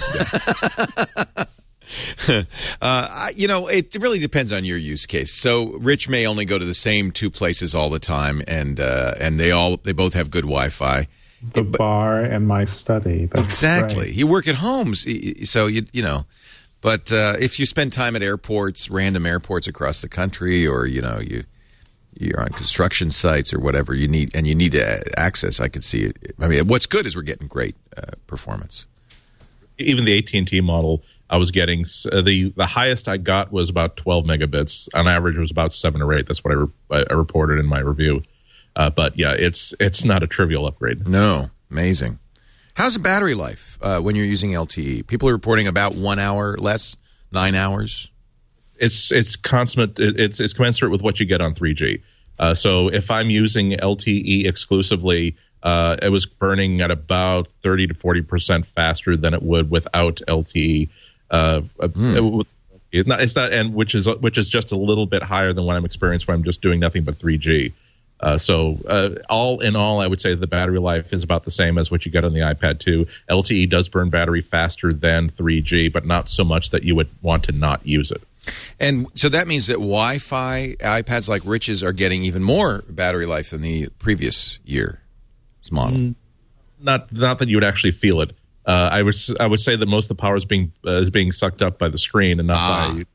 Yeah. uh, you know, it really depends on your use case. So, Rich may only go to the same two places all the time, and uh, and they all they both have good Wi-Fi. the but, bar and my study. That's exactly. right. You work at home, so you you know. But uh, if you spend time at airports, random airports across the country, or you know you you're on construction sites or whatever, you need and you need to access. I could see it. I mean, what's good is we're getting great uh, performance. Even the A T and T model, I was getting uh, the the highest I got was about twelve megabits. On average, it was about seven or eight. That's what I, re- I reported in my review. Uh, but yeah, it's it's not a trivial upgrade. No, amazing. How's the battery life uh, when you're using L T E? People are reporting about one hour less, nine hours. It's it's consummate. It's it's commensurate with what you get on three G. Uh, so if I'm using L T E exclusively, uh, it was burning at about thirty to forty percent faster than it would without L T E. Uh, mm. it, it's not, it's not, and which is which is just a little bit higher than what I'm experiencing when I'm just doing nothing but three G. Uh, so uh, all in all, I would say the battery life is about the same as what you get on the iPad two. L T E does burn battery faster than three G, but not so much that you would want to not use it. And so that means that Wi-Fi iPads like Rich's are getting even more battery life than the previous year's model. Mm, not not that you would actually feel it. Uh, I would I would say that most of the power is being uh, is being sucked up by the screen and not ah. by.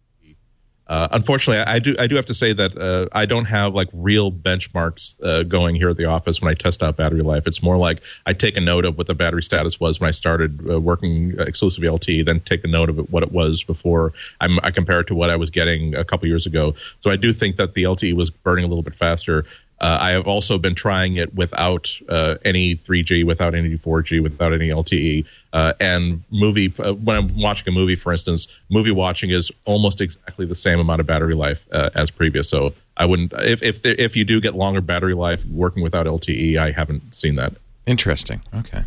Uh, unfortunately, I do I do have to say that uh, I don't have like real benchmarks uh, going here at the office when I test out battery life. It's more like I take a note of what the battery status was when I started uh, working exclusively L T E, then take a note of it, what it was before I'm, I compare it to what I was getting a couple years ago. So I do think that the L T E was burning a little bit faster. Uh, I have also been trying it without uh, any three G, without any four G, without any L T E. Uh, and movie uh, when I'm watching a movie, for instance, movie watching is almost exactly the same amount of battery life uh, as previous. So I wouldn't if if there, if you do get longer battery life working without L T E, I haven't seen that. Interesting. Okay.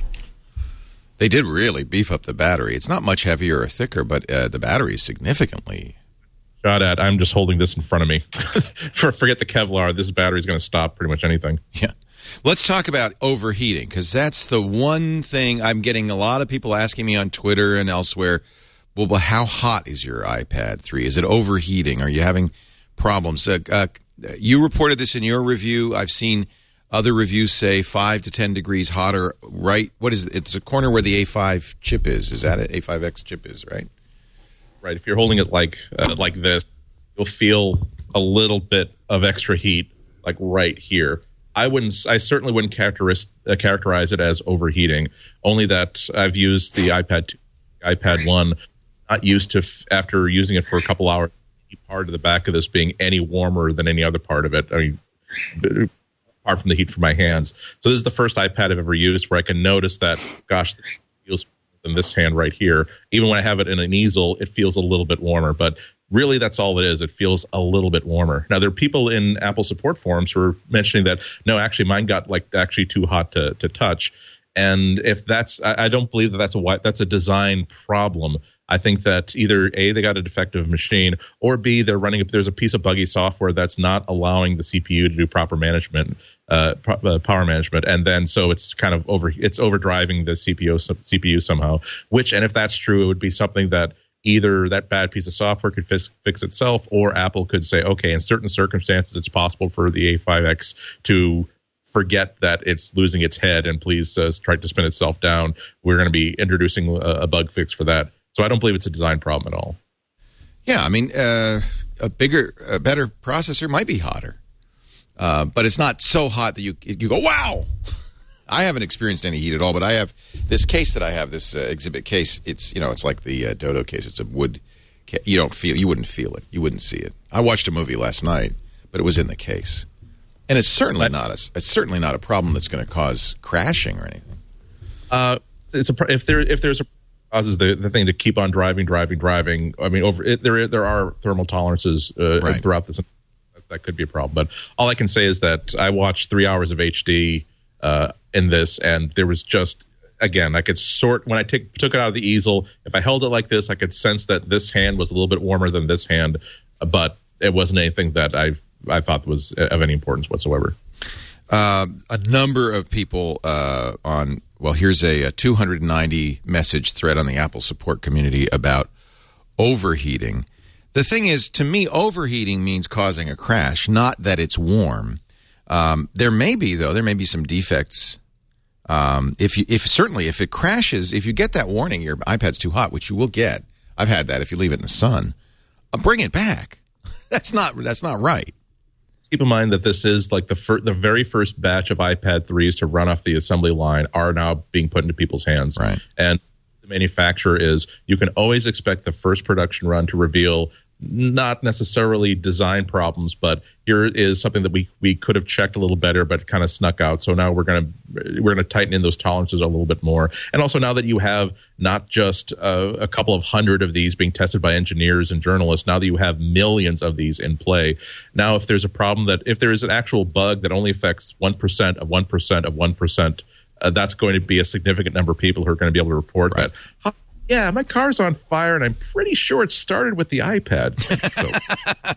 They did really beef up the battery. It's not much heavier or thicker, but uh, the battery is significantly. Shot at. I'm just holding this in front of me. For, forget the Kevlar. This battery is going to stop pretty much anything. Yeah. Let's talk about overheating, because that's the one thing I'm getting a lot of people asking me on Twitter and elsewhere. Well, well how hot is your iPad three? Is it overheating? Are you having problems? Uh, uh, you reported this in your review. I've seen other reviews say five to ten degrees hotter. Right? What is it? It's a corner where the A five chip is. Is that it? A five X chip is, right? Right. If you're holding it like uh, like this, you'll feel a little bit of extra heat, like right here. I wouldn't. I certainly wouldn't characterize uh, characterize it as overheating. Only that I've used the iPad two, iPad one, not used to f- after using it for a couple hours. Part of the back of this being any warmer than any other part of it. I mean, apart from the heat from my hands. So this is the first iPad I've ever used where I can notice that. Gosh, this feels. In this hand right here, even when I have it in an easel, it feels a little bit warmer. But really, that's all it is. It feels a little bit warmer. Now, there are people in Apple support forums who are mentioning that, no, actually, mine got like actually too hot to, to touch. And if that's, I, I don't believe that that's a that's a design problem. I think that either A, they got a defective machine, or B, they're running, there's a piece of buggy software that's not allowing the C P U to do proper management, uh, pro, uh, power management. And then so it's kind of over, it's overdriving the C P U, C P U somehow, which, and if that's true, it would be something that either that bad piece of software could fix, fix itself, or Apple could say, okay, in certain circumstances, it's possible for the A five X to forget that it's losing its head and please uh, try to spin itself down. We're going to be introducing a, a bug fix for that. So I don't believe it's a design problem at all. Yeah, I mean, uh, a bigger, a better processor might be hotter, uh, but it's not so hot that you you go, wow. I haven't experienced any heat at all, but I have this case that I have, this uh, exhibit case. It's you know, it's like the uh, Dodo case. It's a wood. Ca- you don't feel, you wouldn't feel it. You wouldn't see it. I watched a movie last night, but it was in the case, and it's certainly not a, it's certainly not a problem that's going to cause crashing or anything. Uh, it's a if there if there's a causes the, the thing to keep on driving, driving, driving. I mean, over it, there there are thermal tolerances uh, right. throughout this. That could be a problem. But all I can say is that I watched three hours of H D uh, in this, and there was just, again, I could sort, when I take, took it out of the easel, if I held it like this, I could sense that this hand was a little bit warmer than this hand, but it wasn't anything that I I thought was of any importance whatsoever. Uh, a number of people uh, on, well, here's a, a two hundred ninety message thread on the Apple support community about overheating. The thing is, to me, overheating means causing a crash, not that it's warm. Um, there may be, though, there may be some defects Um, if you, if certainly if it crashes, if you get that warning, your iPad's too hot, which you will get. I've had that. If you leave it in the sun, uh, bring it back. That's not that's not right. Keep in mind that this is like the fir- the very first batch of iPad threes to run off the assembly line are now being put into people's hands. Right. And the manufacturer is, you can always expect the first production run to reveal not necessarily design problems, but here is something that we we could have checked a little better, but kind of snuck out. So now we're gonna we're gonna tighten in those tolerances a little bit more. And also now that you have not just uh, a couple of hundred of these being tested by engineers and journalists, now that you have millions of these in play, now if there's a problem that if there is an actual bug that only affects one percent of one percent of one percent, uh, that's going to be a significant number of people who are going to be able to report right. that. Yeah, my car's on fire, and I'm pretty sure it started with the iPad. So.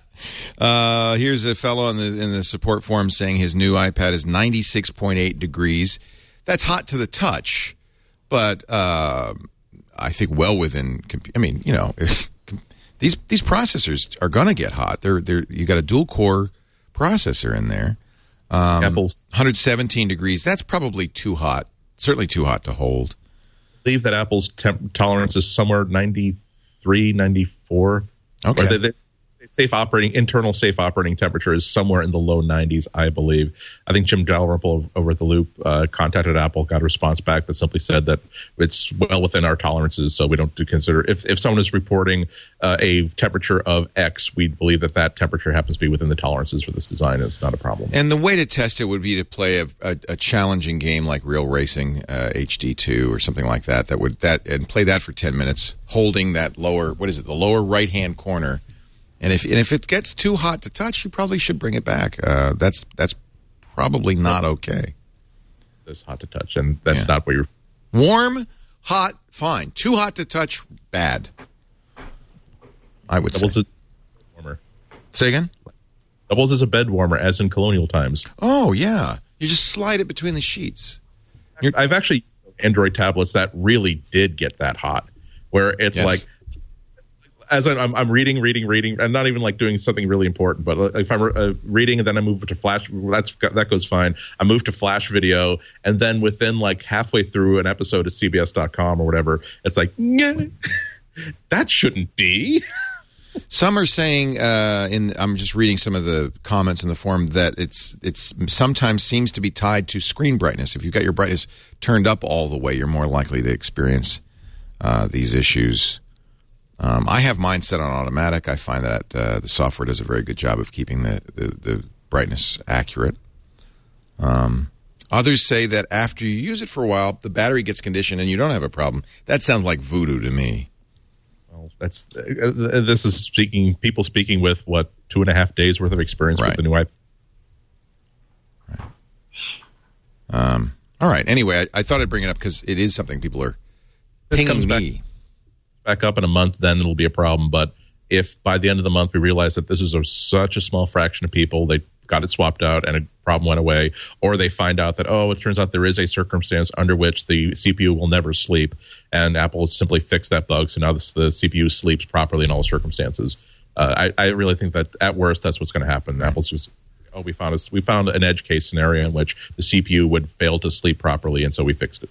uh, here's a fellow in the in the support forum saying his new iPad is ninety-six point eight degrees. That's hot to the touch, but uh, I think well within. I mean, you know, these these processors are going to get hot. They're they're you got a dual core processor in there. Um, Apple's one hundred seventeen degrees. That's probably too hot. Certainly too hot to hold. Believe that Apple's temp tolerance is somewhere ninety-three, ninety-four. Okay. Or they, they, safe operating internal safe operating temperature is somewhere in the low nineties, I believe. I think Jim Dalrymple over at the Loop uh, contacted Apple, got a response back that simply said that it's well within our tolerances, so we don't do consider if if someone is reporting uh, a temperature of X, we believe that that temperature happens to be within the tolerances for this design. And it's not a problem. And the way to test it would be to play a, a, a challenging game like Real Racing uh, H D two or something like that. That would that and play that for ten minutes, holding that lower what is it the lower right hand corner. And if and if it gets too hot to touch, you probably should bring it back. Uh, that's that's probably not okay. It's hot to touch, and that's yeah. not what you're. Warm, hot, fine. Too hot to touch, bad. I would Doubles say. As a warmer. Say again? Doubles as a bed warmer, as in colonial times. Oh yeah, you just slide it between the sheets. You're, I've actually Android tablets that really did get that hot, where it's yes. like. As I'm, I'm reading, reading, reading, and not even like doing something really important, but if I'm uh, reading and then I move to Flash, that's that goes fine. I move to Flash Video, and then within like halfway through an episode at C B S dot com or whatever, it's like, that shouldn't be. Some are saying, uh, in I'm just reading some of the comments in the forum, that it's it's sometimes seems to be tied to screen brightness. If you've got your brightness turned up all the way, you're more likely to experience uh, these issues. Um, I have mine set on automatic. I find that uh, the software does a very good job of keeping the, the, the brightness accurate. Um, others say that after you use it for a while, the battery gets conditioned and you don't have a problem. That sounds like voodoo to me. Well, that's uh, this is speaking people speaking with what two and a half days worth of experience right. with the new iPad. Right. Um. All right. Anyway, I, I thought I'd bring it up because it is something people are This pinging comes back- me. back up in a month, then it'll be a problem. But if by the end of the month we realize that this is a, such a small fraction of people, they got it swapped out and a problem went away, or they find out that, oh, it turns out there is a circumstance under which the C P U will never sleep, and Apple simply fixed that bug, so now this, the C P U sleeps properly in all circumstances. Uh, I, I really think that at worst that's what's going to happen. Right. Apple's just, oh, we found a, we found an edge case scenario in which the C P U would fail to sleep properly, and so we fixed it.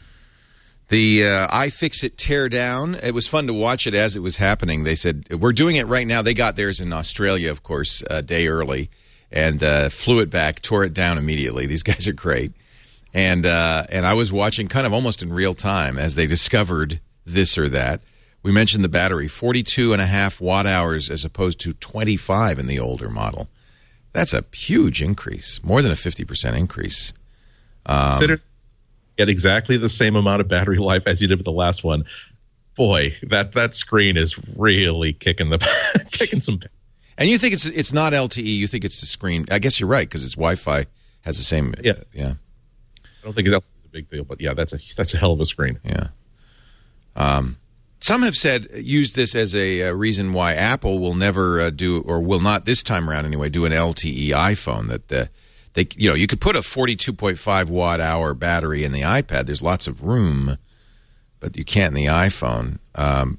The uh, iFixit teardown, it was fun to watch it as it was happening. They said, we're doing it right now. They got theirs in Australia, of course, a day early, and uh, flew it back, tore it down immediately. These guys are great. And uh, and I was watching kind of almost in real time as they discovered this or that. We mentioned the battery, forty-two and a half watt hours as opposed to twenty-five in the older model. That's a huge increase, more than a fifty percent increase. Um, Consider get exactly the same amount of battery life as you did with the last one. Boy, that, that screen is really kicking the kicking some. And you think it's it's not L T E? You think it's the screen? I guess you're right because it's Wi-Fi has the same. Yeah, uh, yeah. I don't think it's a big deal, but yeah, that's a that's a hell of a screen. Yeah. Um, some have said use this as a, a reason why Apple will never uh, do, or will not this time around anyway, do an L T E iPhone. That the They, you know, you could put a forty-two point five watt hour battery in the iPad. There's lots of room, but you can't in the iPhone. Um,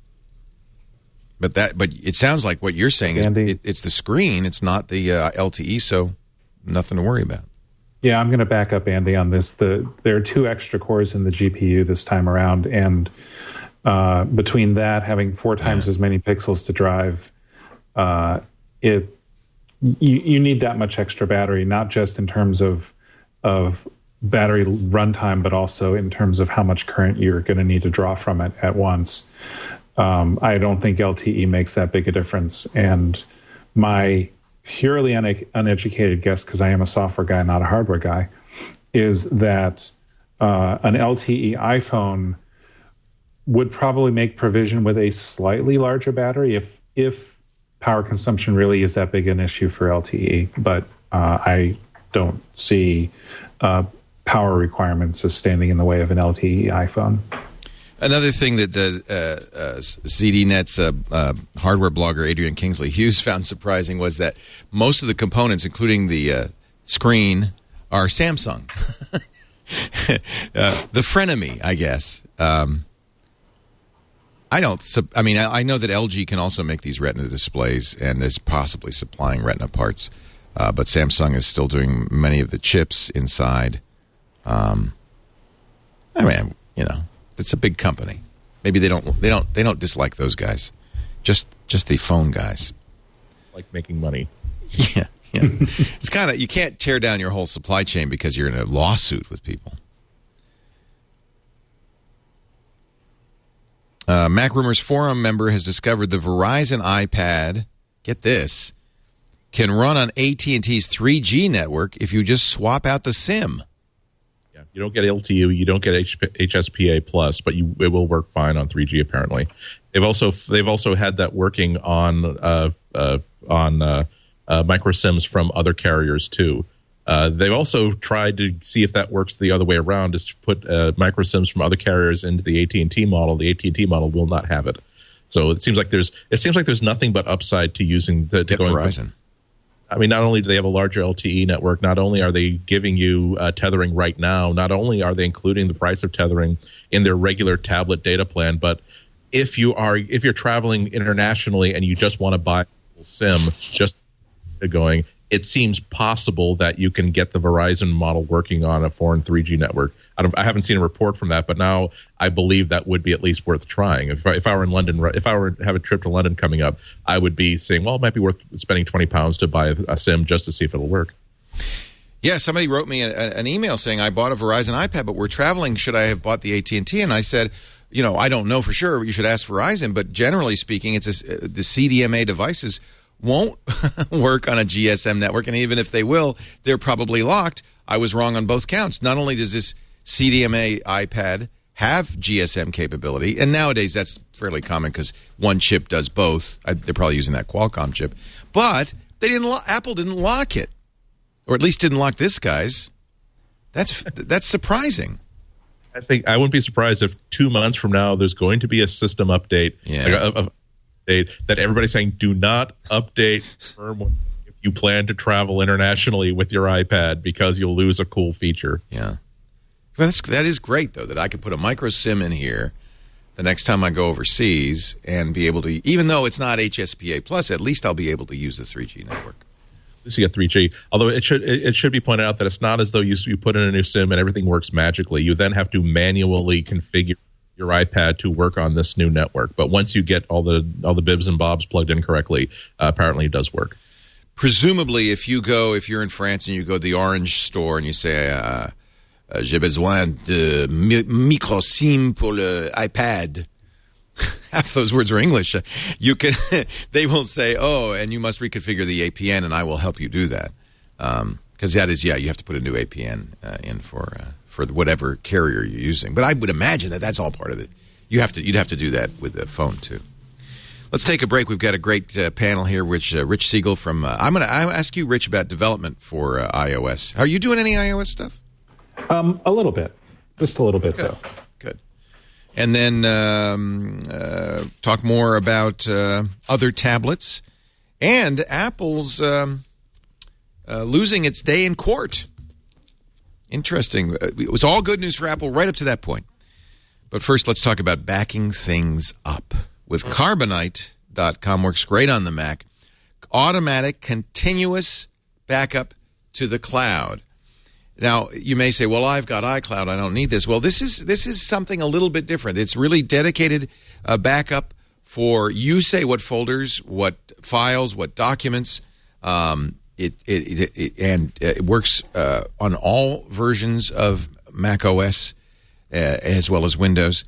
but that, but it sounds like what you're saying is it, it's the screen. It's not the uh, L T E, so nothing to worry about. Yeah, I'm going to back up Andy on this. The there are two extra cores in the G P U this time around, and uh, between that having four times as many pixels to drive, uh, it you, you need that much extra battery, not just in terms of of battery runtime, but also in terms of how much current you're going to need to draw from it at once. Um, I don't think L T E makes that big a difference, and my purely une- uneducated guess, because I am a software guy, not a hardware guy, is that uh, an L T E iPhone would probably make provision with a slightly larger battery if if power consumption really is that big an issue for L T E. But uh, I don't see uh, power requirements as standing in the way of an L T E iPhone. Another thing that uh, uh, ZDNet's uh, uh, hardware blogger Adrian Kingsley Hughes found surprising was that most of the components, including the uh, screen, are Samsung. uh, the frenemy, I guess. Um, I don't. I mean, I know that L G can also make these Retina displays and is possibly supplying Retina parts, uh, but Samsung is still doing many of the chips inside. Um, I mean, you know. It's a big company. Maybe they don't they don't they don't dislike those guys. Just just the phone guys. Like making money. Yeah, yeah. It's kind of, you can't tear down your whole supply chain because you're in a lawsuit with people. Uh, Mac Rumors forum member has discovered the Verizon iPad, get this, can run on A T and T's three G network if you just swap out the SIM. You don't get L T U, you don't get H S P A plus, but you, it will work fine on three G. Apparently, they've also they've also had that working on uh, uh, on uh, uh, micro SIMs from other carriers too. Uh, they've also tried to see if that works the other way around, is to put uh, micro SIMs from other carriers into the A T and T model. The A T and T model will not have it. So it seems like there's it seems like there's nothing but upside to using the to going Verizon. From, I mean, not only do they have a larger L T E network, not only are they giving you uh, tethering right now, not only are they including the price of tethering in their regular tablet data plan, but if you are if you're traveling internationally and you just want to buy a SIM, just going, it seems possible that you can get the Verizon model working on a foreign three G network. I, don't, I haven't seen a report from that, but now I believe that would be at least worth trying. If I, if I were in London, if I were to have a trip to London coming up, I would be saying, well, it might be worth spending twenty pounds to buy a, a SIM just to see if it'll work. Yeah, somebody wrote me a, a, an email saying, I bought a Verizon iPad, but we're traveling. Should I have bought the A T and T? And I said, you know, I don't know for sure. You should ask Verizon. But generally speaking, it's a, the C D M A devices won't work on a G S M network, and even if they will, they're probably locked. I was wrong on both counts. Not only does this C D M A iPad have G S M capability, and nowadays that's fairly common because one chip does both. I, they're probably using that Qualcomm chip, but they didn't. Lo- Apple didn't lock it, or at least didn't lock this guy's. That's that's surprising. I think I wouldn't be surprised if two months from now there's going to be a system update. Yeah. Like a, a, that everybody's saying, do not update firmware if you plan to travel internationally with your iPad because you'll lose a cool feature. Yeah. Well, that's, that is great, though, that I could put a micro SIM in here the next time I go overseas and be able to, even though it's not H S P A plus, at least I'll be able to use the three G network. At least you get three G. Although it should it, it should be pointed out that it's not as though you, you put in a new SIM and everything works magically. You then have to manually configure your iPad to work on this new network. But once you get all the all the bibs and bobs plugged in correctly, uh, apparently it does work. Presumably, if you go, if you're in France and you go to the Orange store and you say, uh, uh, j'ai besoin de micro SIM pour le iPad, half those words are English. You can, they will say, oh, and you must reconfigure the A P N, and I will help you do that. Because um, that is, yeah, you have to put a new A P N uh, in for. Uh, for whatever carrier you're using. But I would imagine that that's all part of it. You have to, you'd have to do that with the phone, too. Let's take a break. We've got a great uh, panel here, which uh, Rich Siegel from... Uh, I'm going to ask you, Rich, about development for uh, iOS. Are you doing any iOS stuff? Um, a little bit. Just a little bit, Good. though. Good. And then um, uh, talk more about uh, other tablets and Apple's um, uh, losing its day in court. Interesting. It was all good news for Apple right up to that point. But first, let's talk about backing things up. With Carbonite dot com, works great on the Mac. Automatic, continuous backup to the cloud. Now, you may say, well, I've got iCloud. I don't need this. Well, this is this is something a little bit different. It's really dedicated uh, backup for you say what folders, what files, what documents. Um, it, it, it, it And it works uh, on all versions of Mac O S uh, as well as Windows.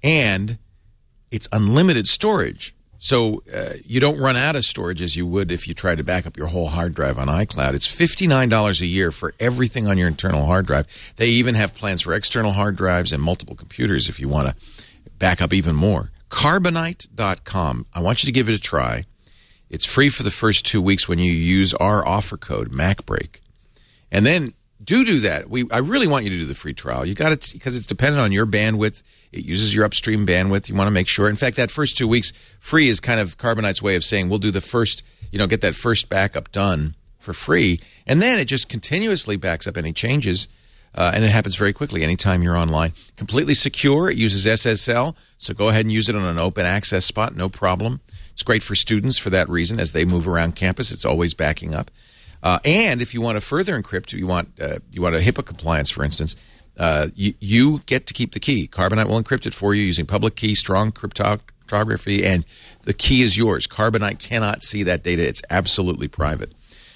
And it's unlimited storage. So uh, you don't run out of storage as you would if you tried to back up your whole hard drive on iCloud. It's fifty-nine dollars a year for everything on your internal hard drive. They even have plans for external hard drives and multiple computers if you want to back up even more. Carbonite dot com. I want you to give it a try. It's free for the first two weeks when you use our offer code, MacBreak. And then do do that. We I really want you to do the free trial. You got it because it's dependent on your bandwidth. It uses your upstream bandwidth. You want to make sure. In fact, that first two weeks free is kind of Carbonite's way of saying we'll do the first, you know, get that first backup done for free. And then it just continuously backs up any changes. Uh, and it happens very quickly anytime you're online. Completely secure. It uses S S L. So go ahead and use it on an open access spot. No problem. It's great for students for that reason. As they move around campus, it's always backing up. Uh, and if you want to further encrypt, you want uh, you want a HIPAA compliance, for instance, uh, you, you get to keep the key. Carbonite will encrypt it for you using public key, strong cryptography, and the key is yours. Carbonite cannot see that data. It's absolutely private.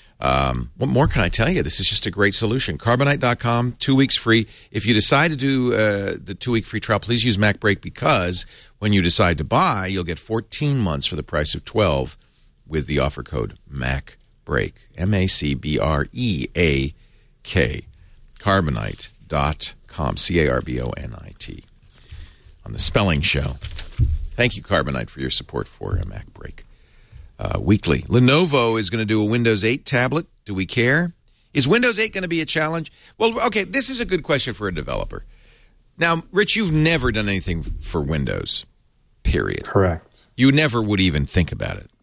Um, what more can I tell you? This is just a great solution. Carbonite dot com, two weeks free. If you decide to do uh, the two-week free trial, please use MacBreak because when you decide to buy, you'll get fourteen months for the price of twelve with the offer code MACBREAK. Break, M A C B R E A K, Carbonite dot com, C A R B O N I T, on the Spelling Show. Thank you, Carbonite, for your support for uh, MacBreak uh, Weekly. Lenovo is going to do a Windows eight tablet. Do we care? Is Windows eight going to be a challenge? Well, okay, this is a good question for a developer. Now, Rich, you've never done anything for Windows, period. Correct. You never would even think about it.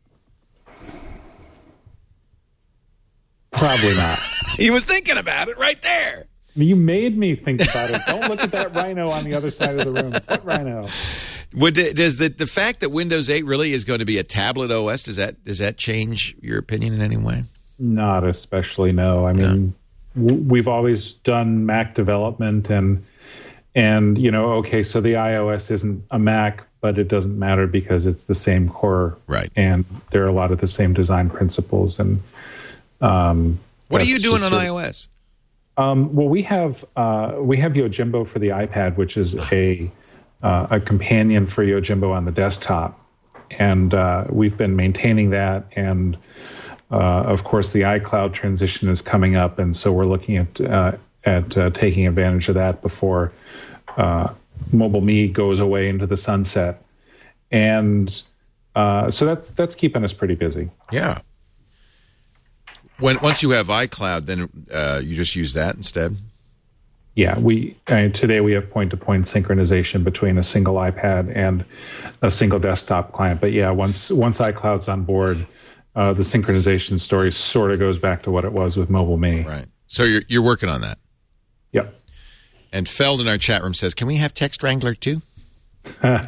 Probably not. He was thinking about it right there. You made me think about it. Don't look at that rhino on the other side of the room. What rhino? Would, does the, the fact that Windows eight really is going to be a tablet O S, does that does that change your opinion in any way? Not especially, no. I mean, no. w- we've always done Mac development and, and you know, okay, so the iOS isn't a Mac, but it doesn't matter because it's the same core. Right. And there are a lot of the same design principles. And Um, what are you doing on iOS? Um, well, we have uh, we have Yojimbo for the iPad, which is a uh, a companion for Yojimbo on the desktop, and uh, we've been maintaining that. And uh, of course, the iCloud transition is coming up, and so we're looking at uh, at uh, taking advantage of that before uh, Mobile Me goes away into the sunset. And uh, so that's that's keeping us pretty busy. Yeah. When once you have iCloud, then uh, you just use that instead? Yeah, we uh, today we have point-to-point synchronization between a single iPad and a single desktop client. But yeah, once once iCloud's on board, uh, the synchronization story sort of goes back to what it was with Mobile Me. Right. So you're you're working on that. Yep. And Feld in our chat room says, "Can we have Text Wrangler too?" uh,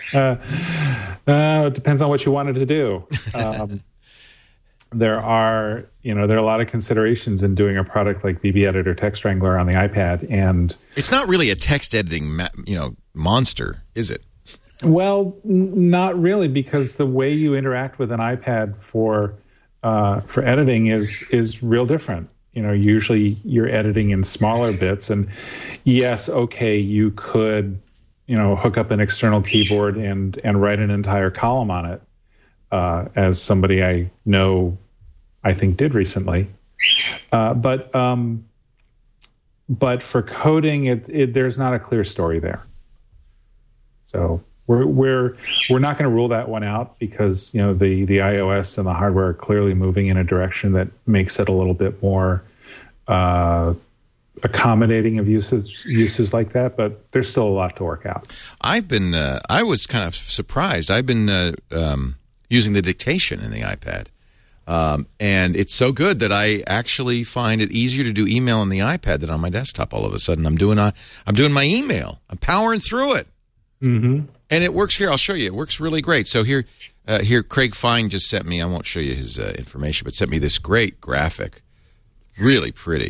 it depends on what you wanted to do. Um, there are, you know, there are a lot of considerations in doing a product like B B Editor Text Wrangler on the iPad, and it's not really a text editing, you know, monster, is it? Well, n- not really, because the way you interact with an iPad for uh, for editing is is real different. You know, usually you're editing in smaller bits, and yes, okay, you could, you know, hook up an external keyboard and and write an entire column on it, uh, as somebody I know, I think, did recently. Uh, but um, but for coding, it, it there's not a clear story there. So we're we're we're not going to rule that one out, because, you know, the the iOS and the hardware are clearly moving in a direction that makes it a little bit more uh, accommodating of uses uses like that. But there's still a lot to work out. I've been uh, I was kind of surprised. I've been uh, um, using the dictation in the iPad. Um, and it's so good that I actually find it easier to do email on the iPad than on my desktop. All of a sudden, I'm doing a, I'm doing my email. I'm powering through it, mm-hmm. and it works here. I'll show you. It works really great. So here, uh, here, Craig Fine just sent me. I won't show you his uh, information, but sent me this great graphic, really pretty.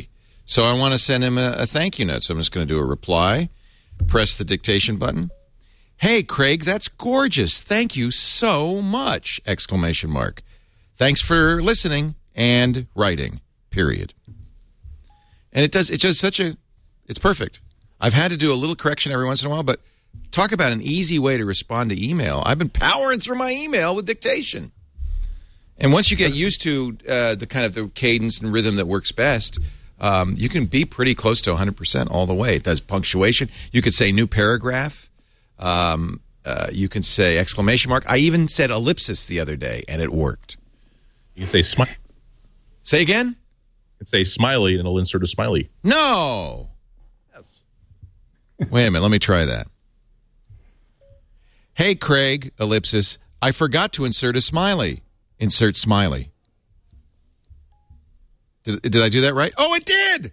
So I want to send him a, a thank you note. So I'm just going to do a reply, press the dictation button. Hey, Craig, that's gorgeous. Thank you so much! Exclamation mark. Thanks for listening and writing, period. And it does, it's just such a, it's perfect. I've had to do a little correction every once in a while, but talk about an easy way to respond to email. I've been powering through my email with dictation. And once you get used to uh, the kind of the cadence and rhythm that works best, um, you can be pretty close to one hundred percent all the way. It does punctuation. You could say new paragraph. Um, uh, you can say exclamation mark. I even said ellipsis the other day, and it worked. You can say smile. Say again? You can say smiley, and it'll insert a smiley. No. Yes. Wait a minute. Let me try that. Hey, Craig, ellipsis. I forgot to insert a smiley. Insert smiley. Did, did I do that right? Oh, it did!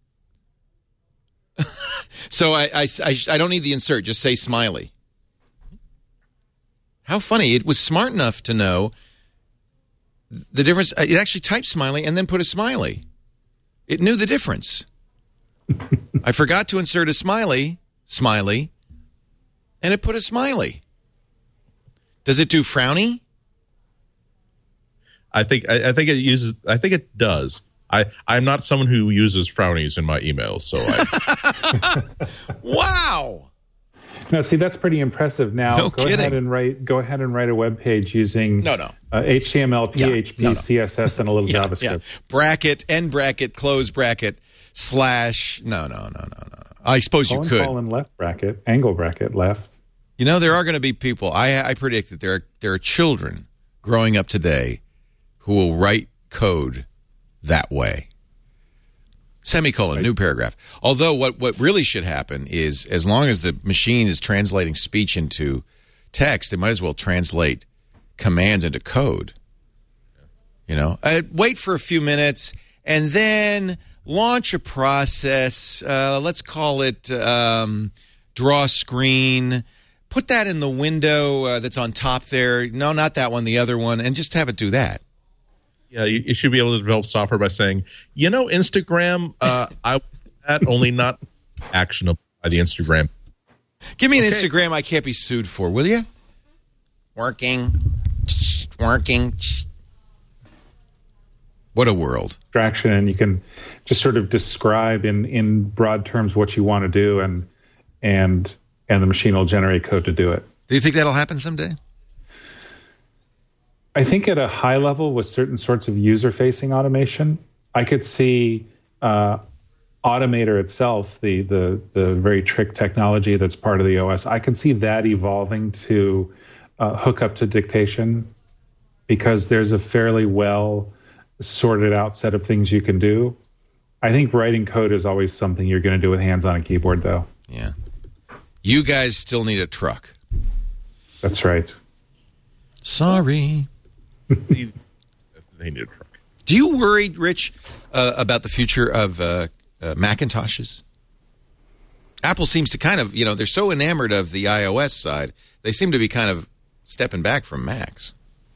So I, I, I, I don't need the insert. Just say smiley. How funny. It was smart enough to know the difference. It actually typed smiley and then put a smiley. It knew the difference. I forgot to insert a smiley, smiley, and it put a smiley. Does it do frowny? I think I, I think it uses. I think it does. I I'm not someone who uses frownies in my emails, so I. Wow. No, see, that's pretty impressive. Now, No go kidding. ahead and write. Go ahead and write a web page using No, no. Uh, H T M L, P H P, Yeah, no, no. C S S, and a little Yeah, JavaScript. yeah. Bracket, end bracket, close bracket, slash. No, no, no, no, no. I suppose you Colon, could. colon, left bracket, angle bracket, left. You know, there are going to be people. I I predict that there are, there are children growing up today who will write code that way. Semicolon, new paragraph. Although what, what really should happen is, as long as the machine is translating speech into text, it might as well translate commands into code. You know, uh, wait for a few minutes and then launch a process. Uh, let's call it um, draw screen. Put that in the window uh, that's on top there. No, not that one, the other one, and just have it do that. Yeah, you, you should be able to develop software by saying, you know, Instagram, uh, I that only not actionable by the Instagram. Give me an Okay. Instagram I can't be sued for, will you? Working. Working. What a world. Abstraction, and you can just sort of describe in, in broad terms what you want to do, and and and the machine will generate code to do it. Do you think that'll happen someday? I think at a high level with certain sorts of user-facing automation, I could see uh, Automator itself, the, the the very trick technology that's part of the O S, I can see that evolving to uh, hook up to dictation, because there's a fairly well sorted out set of things you can do. I think writing code is always something you're going to do with hands on a keyboard, though. Yeah. You guys still need a truck. That's right. Sorry. They need a truck. Do you worry, Rich, uh, about the future of uh, uh, Macintoshes? Apple seems to kind of, you know, they're so enamored of the iOS side, they seem to be kind of stepping back from Macs.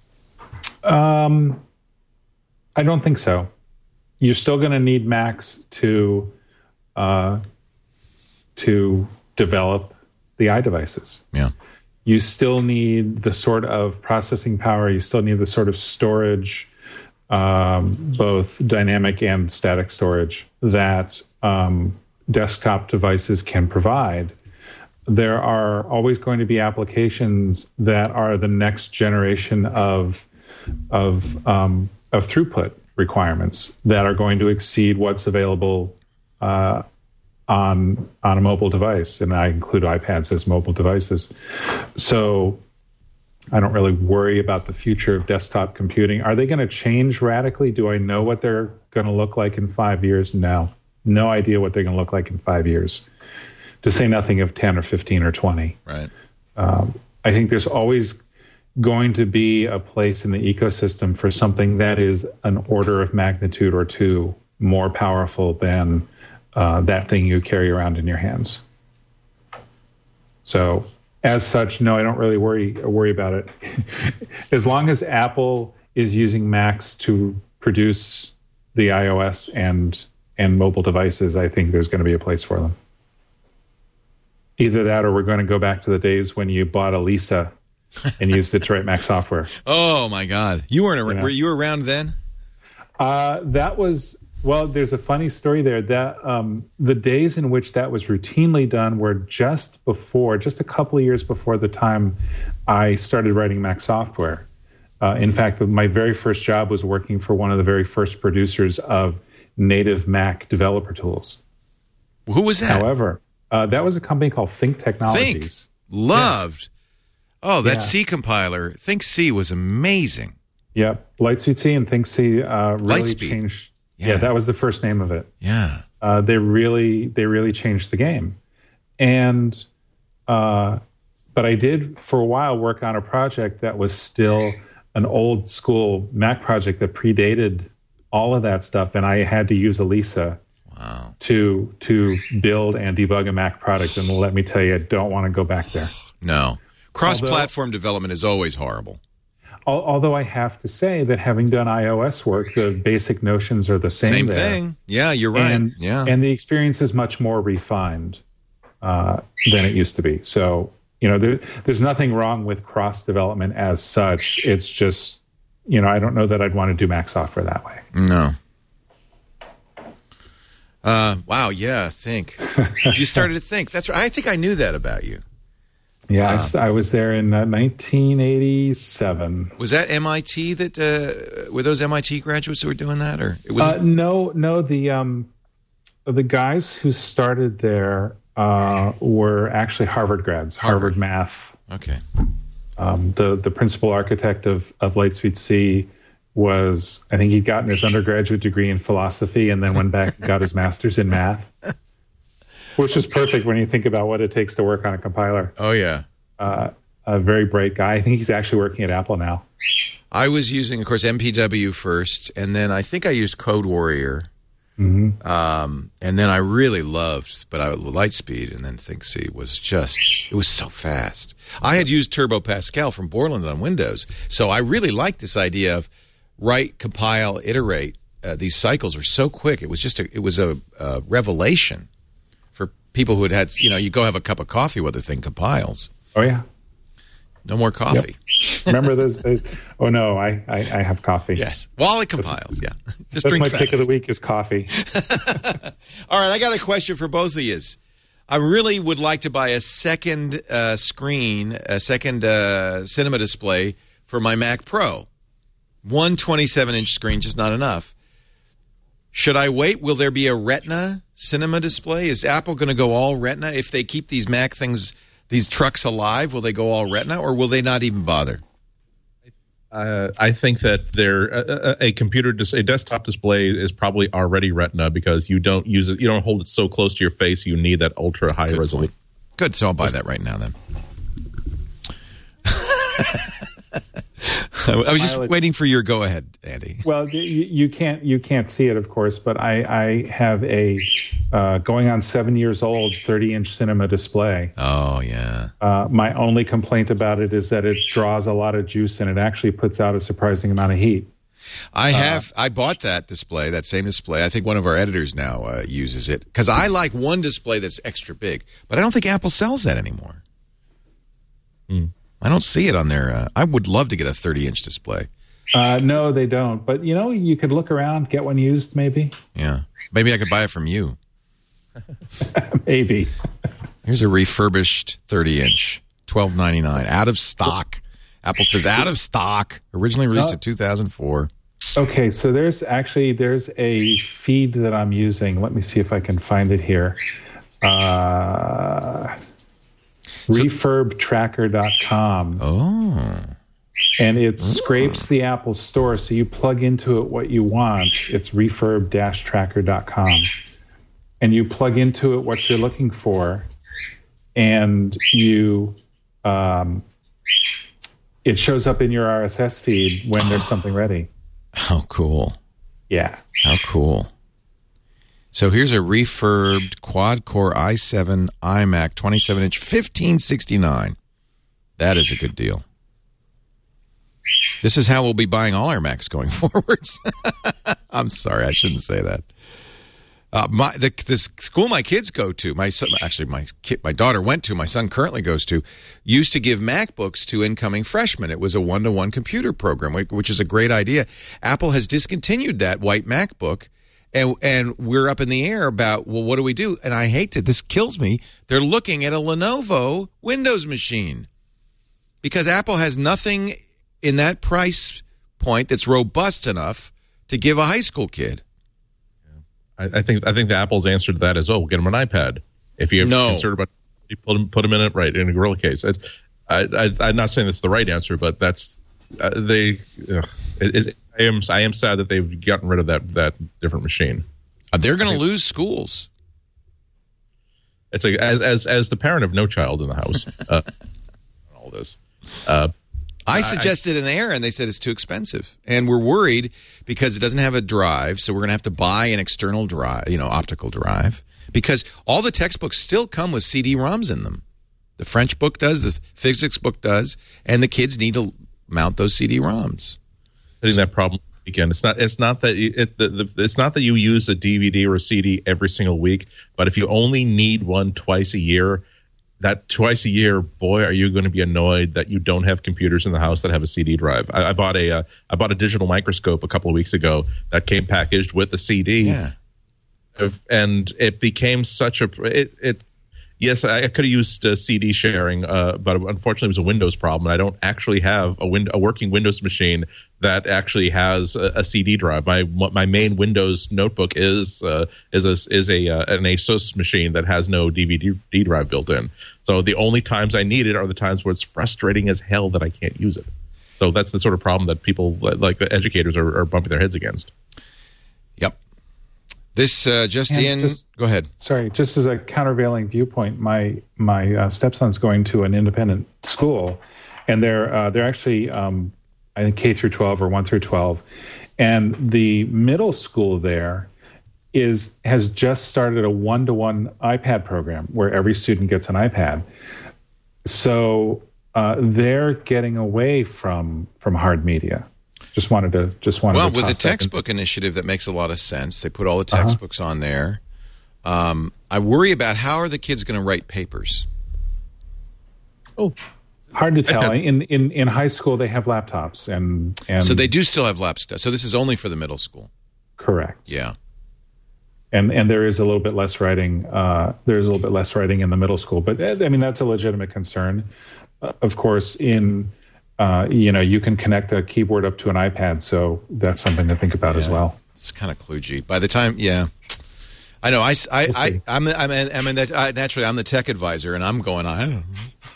Um, I don't think so. You're still going to need Macs to uh, to develop the iDevices. Yeah. You still need the sort of processing power. You still need the sort of storage, um, both dynamic and static storage, that um, desktop devices can provide. There are always going to be applications that are the next generation of of um, of throughput requirements that are going to exceed what's available uh, on on a mobile device, and I include iPads as mobile devices. So I don't really worry about the future of desktop computing. Are they going to change radically? Do I know what they're going to look like in five years? No. No idea what they're going to look like in five years, to say nothing of ten or fifteen or twenty. Right. Um, I think there's always going to be a place in the ecosystem for something that is an order of magnitude or two more powerful than uh, that thing you carry around in your hands. So, as such, no, I don't really worry worry about it. As long as Apple is using Macs to produce the iOS and and mobile devices, I think there's going to be a place for them. Either that, or we're going to go back to the days when you bought a Lisa and used it to write Mac software. Oh my God, you weren't. You know? Were you around then? Uh, that was well. There's a funny story there. That um, the days in which that was routinely done were just before, just a couple of years before the time I started writing Mac software. Uh, in fact, my very first job was working for one of the very first producers of native Mac developer tools. Who was that? However, uh, that was a company called Think Technologies. Think. Loved. Yeah. Oh, that Yeah. C compiler. Think C was amazing. Yep. Lightspeed C and Think C uh, really Lightspeed. changed. Yeah. Yeah, that was the first name of it. Yeah. Uh, they really, they really changed the game. And, uh, but I did for a while work on a project that was still an old school Mac project that predated all of that stuff, and I had to use Elisa Wow. to to build and debug a Mac product. And let me tell you, I don't want to go back there. No. Cross-platform development is always horrible. Al- Although I have to say that having done iOS work, the basic notions are the same. Same there. thing. Yeah, you're right. And, yeah. and the experience is much more refined uh, than it used to be. So, you know, there, there's nothing wrong with cross development as such. It's just, you know, I don't know that I'd want to do Mac software that way. No. Uh, wow, yeah, think. You started to think. That's right. I think I knew that about you. Yeah, I s I I, was there in uh, nineteen eighty-seven. Was that M I T that, uh, were those M I T graduates that were doing that? Or it was Uh, no, no, the, um, the guys who started there uh, were actually Harvard grads, Harvard. Harvard math. Okay. Um, the the principal architect of, of Lightspeed C was, I think he'd gotten his undergraduate degree in philosophy and then went back and got his master's in math, which is perfect when you think about what it takes to work on a compiler. Oh, yeah. Uh, a very bright guy. I think he's actually working at Apple now. I was using, of course, M P W first, and then I think I used Code Warrior. Mm-hmm. Um, and then I really loved, but I Lightspeed, and then ThinkC was just, it was so fast. I had used Turbo Pascal from Borland on Windows, so I really liked this idea of write, compile, iterate. Uh, these cycles were so quick. It was just a, it was a, a revelation for people who had had, you know, you go have a cup of coffee while the thing compiles. Oh, yeah. No more coffee. Yep. Remember those days? Oh, no, I, I, I have coffee. Yes. While it compiles, yeah. Just That's drink my fast. pick of the week is coffee. All right, I got a question for both of you. I really would like to buy a second uh, screen, a second uh, cinema display for my Mac Pro. One twenty-seven inch screen, just not enough. Should I wait? Will there be a Retina cinema display? Is Apple going to go all Retina? If they keep these Mac things, these trucks alive, will they go all Retina, or will they not even bother? Uh, I think that there a, a computer, dis- a desktop display is probably already Retina because you don't use it, you don't hold it so close to your face. You need that ultra high resolution. Good, so I'll buy that right now then. I was just waiting for your go ahead, Andy. Well, you, you can't you can't see it, of course, but I, I have a uh, going on seven years old thirty inch cinema display. Oh yeah. Uh, my only complaint about it is that it draws a lot of juice and it actually puts out a surprising amount of heat. I have. Uh, I bought that display, that same display. I think one of our editors now uh, uses it because I like one display that's extra big, but I don't think Apple sells that anymore. Hmm. I don't see it on there. Uh, I would love to get a thirty inch display. Uh, no, they don't. But, you know, you could look around, get one used maybe. Yeah. Maybe I could buy it from you. Maybe. Here's a refurbished thirty inch, twelve ninety-nine, out of stock. Apple says out of stock. Originally released Oh. in two thousand four. Okay, so there's actually, there's a feed that I'm using. Let me see if I can find it here. Uh, refurb tracker dot com. Oh. And it scrapes the Apple Store, so you plug into it what you want. It's refurb dash tracker dot com. And you plug into it what you're looking for, and you, um, it shows up in your R S S feed when there's something ready. How cool. Yeah. How cool. So here's a refurbed quad-core i seven iMac twenty-seven inch fifteen sixty-nine. That is a good deal. This is how we'll be buying all our Macs going forwards. I'm sorry, I shouldn't say that. Uh, my the, the school my kids go to, my son, actually my kid, my daughter went to, my son currently goes to, used to give MacBooks to incoming freshmen. It was a one-to-one computer program, which is a great idea. Apple has discontinued that white MacBook, and and we're up in the air about, well, what do we do? And I hate to, this kills me. They're looking at a Lenovo Windows machine because Apple has nothing in that price point that's robust enough to give a high school kid. I think I think the Apple's answer to that is, oh, we'll get them an iPad. If you no. concerned about, you put them put them in it right in a Gorilla case. It, I, I, I'm not saying that's the right answer, but that's uh, they. Ugh, it, it, I am I am sad that they've gotten rid of that that different machine. Uh, they're going to lose schools. It's like as as as the parent of no child in the house, uh, all this. Uh, I suggested an Air, and they said it's too expensive. And we're worried because it doesn't have a drive, so we're going to have to buy an external drive, you know, optical drive, because all the textbooks still come with C D ROMs in them. The French book does, the physics book does, and the kids need to mount those C D ROMs. Hitting that problem again. It's not. It's not that. You, it, the, the, it's not that you use a D V D or a C D every single week, but if you only need one twice a year. That twice a year, boy, are you going to be annoyed that you don't have computers in the house that have a C D drive. I, I bought a uh, I bought a digital microscope a couple of weeks ago that came packaged with a C D, yeah. and it became such a it. it yes, I could have used uh, C D sharing, uh, but unfortunately, it was a Windows problem. And I don't actually have a, win- a working Windows machine that actually has a, a C D drive. My my main Windows notebook is uh, is a is a uh, an ASUS machine that has no D V D drive built in. So the only times I need it are the times where it's frustrating as hell that I can't use it. So that's the sort of problem that people like the educators are, are bumping their heads against. Yep. This uh, just and in. Just, go ahead. Sorry, just as a countervailing viewpoint, my my uh, stepson's going to an independent school, and they're uh, they're actually. Um, I think K through twelve or one through twelve, and the middle school there is has just started a one-to-one iPad program where every student gets an iPad. So uh, they're getting away from from hard media. Just wanted to just wanted. Well, to with the toss that textbook in. initiative, that makes a lot of sense. They put all the textbooks uh-huh. on there. Um, I worry about how are the kids going to write papers. Oh. Hard to tell. In, in in high school, they have laptops, and, and so they do still have laptops. So this is only for the middle school. Correct. Yeah. And and there is a little bit less writing. Uh, there is a little bit less writing in the middle school, but I mean that's a legitimate concern. Uh, of course, in uh, you know you can connect a keyboard up to an iPad, so that's something to think about yeah. as well. It's kind of kludgy. By the time, yeah. I know. I, I, We'll I, I'm, I'm, I'm in that, I, naturally, I'm the tech advisor, and I'm going, I don't know.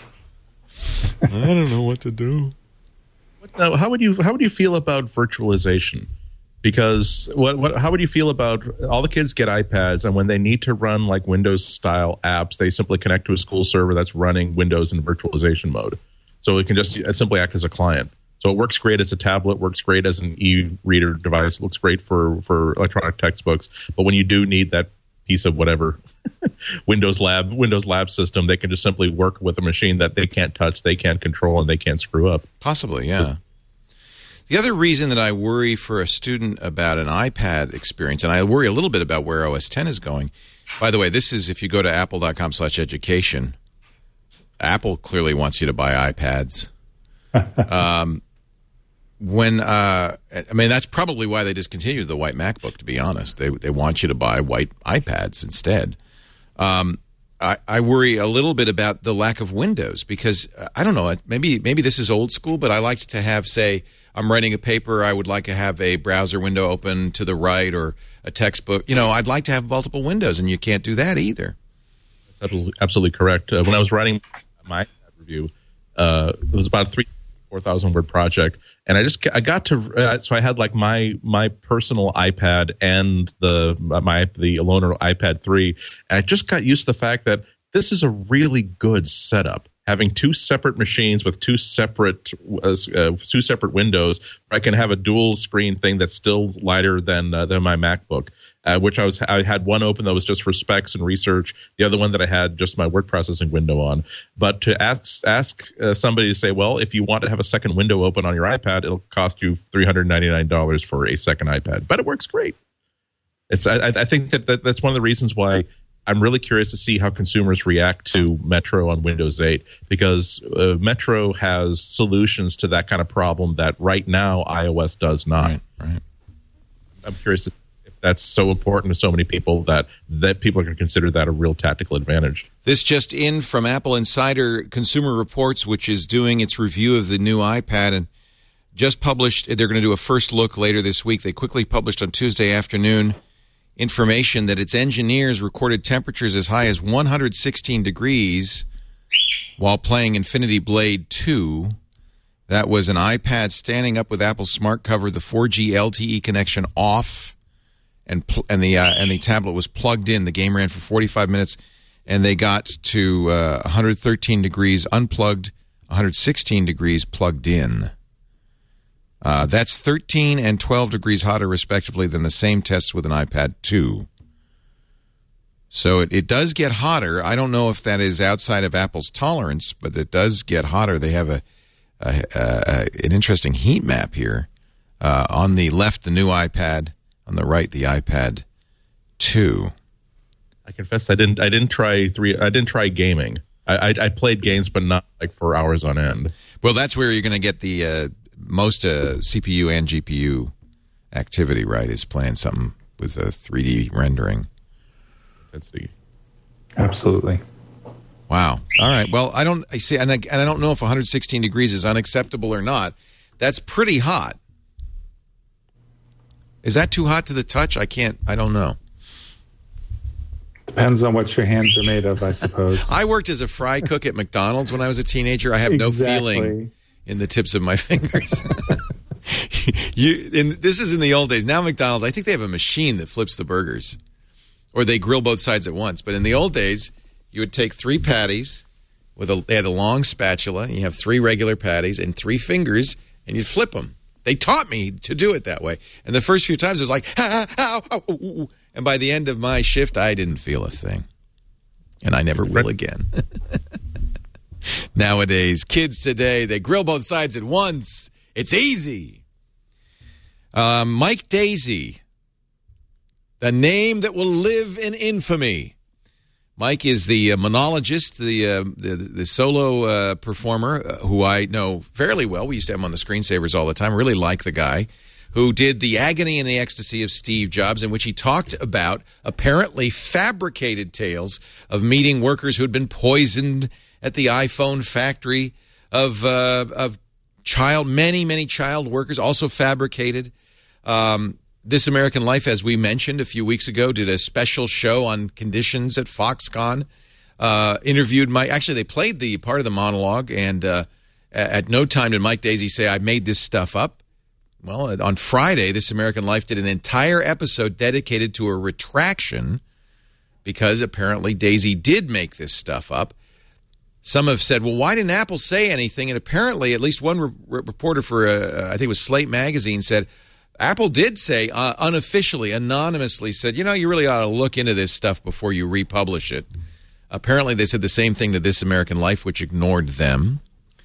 I don't know what to do. Now, how would you how would you feel about virtualization? Because what what how would you feel about all the kids get iPads, and when they need to run like Windows style apps, they simply connect to a school server that's running Windows in virtualization mode, so it can just simply act as a client. So it works great as a tablet, works great as an e-reader device, looks great for for electronic textbooks. But when you do need that piece of whatever Windows Lab Windows Lab system, they can just simply work with a machine that they can't touch, they can't control, and they can't screw up. Possibly, yeah. The other reason that I worry for a student about an iPad experience, and I worry a little bit about where O S ten is going. By the way, this is if you go to apple.com slash education. Apple clearly wants you to buy iPads. um, when uh, I mean, that's probably why they discontinued the white MacBook, to be honest. They they want you to buy white iPads instead. Um, I, I worry a little bit about the lack of Windows because, uh, I don't know, maybe maybe this is old school, but I like to have, say, I'm writing a paper, I would like to have a browser window open to the right or a textbook. You know, I'd like to have multiple windows, and you can't do that either. That's absolutely correct. Uh, when I was writing my review, uh, it was about a three, four thousand word project, and I just I got to uh, so I had like my my personal iPad and the my the Loaner iPad three, and I just got used to the fact that this is a really good setup. Having two separate machines with two separate uh, uh, two separate windows, I can have a dual screen thing that's still lighter than uh, than my MacBook. Uh, which I was I had one open that was just for specs and research. The other one that I had just my word processing window on. But to ask ask uh, somebody to say, well, if you want to have a second window open on your iPad, it'll cost you three hundred ninety-nine dollars for a second iPad. But it works great. It's I, I think that, that that's one of the reasons why I'm really curious to see how consumers react to Metro on Windows eight, because uh, Metro has solutions to that kind of problem that right now iOS does not. Right, right. I'm curious to, if that's so important to so many people that, that people are going to consider that a real tactical advantage. This just in from Apple Insider Consumer Reports, which is doing its review of the new iPad, and just published, they're going to do a first look later this week. They quickly published on Tuesday afternoon information that its engineers recorded temperatures as high as one hundred sixteen degrees while playing Infinity Blade two. That was an iPad standing up with Apple's smart cover, the four G L T E connection off, and pl- and the uh, and the tablet was plugged in. The game ran for forty-five minutes, and they got to uh, one hundred thirteen degrees unplugged, one hundred sixteen degrees plugged in. Uh, that's thirteen and twelve degrees hotter, respectively, than the same tests with an iPad two. So it, it does get hotter. I don't know if that is outside of Apple's tolerance, but it does get hotter. They have a, a, a an interesting heat map here. Uh, on the left, the new iPad. On the right, the iPad two. I confess I didn't. I didn't try three. I didn't try gaming. I, I, I played games, but not like for hours on end. Well, that's where you're going to get the. Uh, Most uh, C P U and G P U activity, right, is playing something with a three D rendering. Let's see. Absolutely. Wow. All right. Well, I don't. I see, and I, and I don't know if one hundred sixteen degrees is unacceptable or not. That's pretty hot. Is that too hot to the touch? I can't. I don't know. Depends on what your hands are made of, I suppose. I worked as a fry cook at McDonald's when I was a teenager. I have no Exactly. feeling in the tips of my fingers. you, in, this is in the old days. Now McDonald's, I think they have a machine that flips the burgers, or they grill both sides at once. But in the old days, you would take three patties with a. They had a long spatula. And you have three regular patties and three fingers, and you'd flip them. They taught me to do it that way. And the first few times, it was like, ah, ah, ah, ooh, ooh. And by the end of my shift, I didn't feel a thing, and I never will again. Nowadays, kids today, they grill both sides at once. It's easy. Uh, Mike Daisey, the name that will live in infamy. Mike is the uh, monologist, the, uh, the the solo uh, performer, uh, who I know fairly well. We used to have him on the screensavers all the time. I really like the guy, who did The Agony and the Ecstasy of Steve Jobs, in which he talked about apparently fabricated tales of meeting workers who had been poisoned at the iPhone factory, of uh, of child, many, many child workers, also fabricated. Um, This American Life, as we mentioned a few weeks ago, did a special show on conditions at Foxconn. Uh, interviewed Mike. Actually, they played the part of the monologue, and uh, at no time did Mike Daisey say, I made this stuff up. Well, on Friday, This American Life did an entire episode dedicated to a retraction, because apparently Daisey did make this stuff up. Some have said, well, why didn't Apple say anything? And apparently, at least one re- reporter for, uh, I think it was Slate Magazine, said, Apple did say, uh, unofficially, anonymously, said, you know, you really ought to look into this stuff before you republish it. Apparently, they said the same thing to This American Life, which ignored them.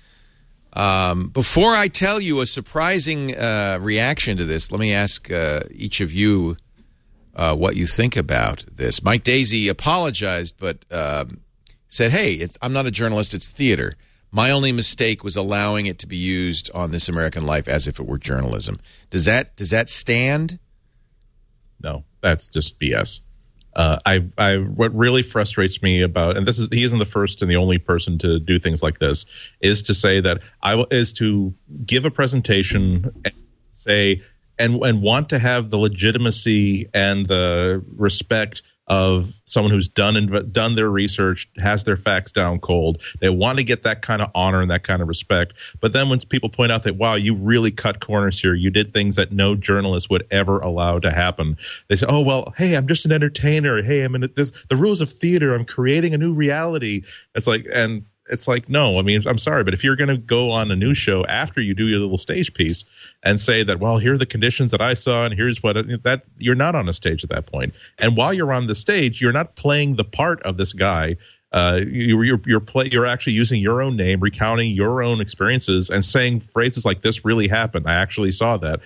Um, before I tell you a surprising uh, reaction to this, let me ask uh, each of you uh, what you think about this. Mike Daisey apologized, but um, said, hey, it's, I'm not a journalist, it's theater. My only mistake was allowing it to be used on This American Life as if it were journalism. Does that does that stand? No, that's just B S. Uh, I, I, what really frustrates me about, and this is, he isn't the first and the only person to do things like this, is to say that I is to give a presentation and say and and want to have the legitimacy and the respect of someone who's done and done their research, has their facts down cold. They want to get that kind of honor and that kind of respect. But then when people point out that, wow, you really cut corners here, you did things that no journalist would ever allow to happen, they say, oh, well, hey, I'm just an entertainer. Hey, I'm in this, the rules of theater. I'm creating a new reality. It's like, and it's like, no, I mean, I'm sorry, but if you're going to go on a news show after you do your little stage piece and say that, well, here are the conditions that I saw and here's what, that you're not on a stage at that point. And while you're on the stage, you're not playing the part of this guy. Uh, you, you're you're play, you're actually using your own name, recounting your own experiences and saying phrases like, this really happened. I actually saw that.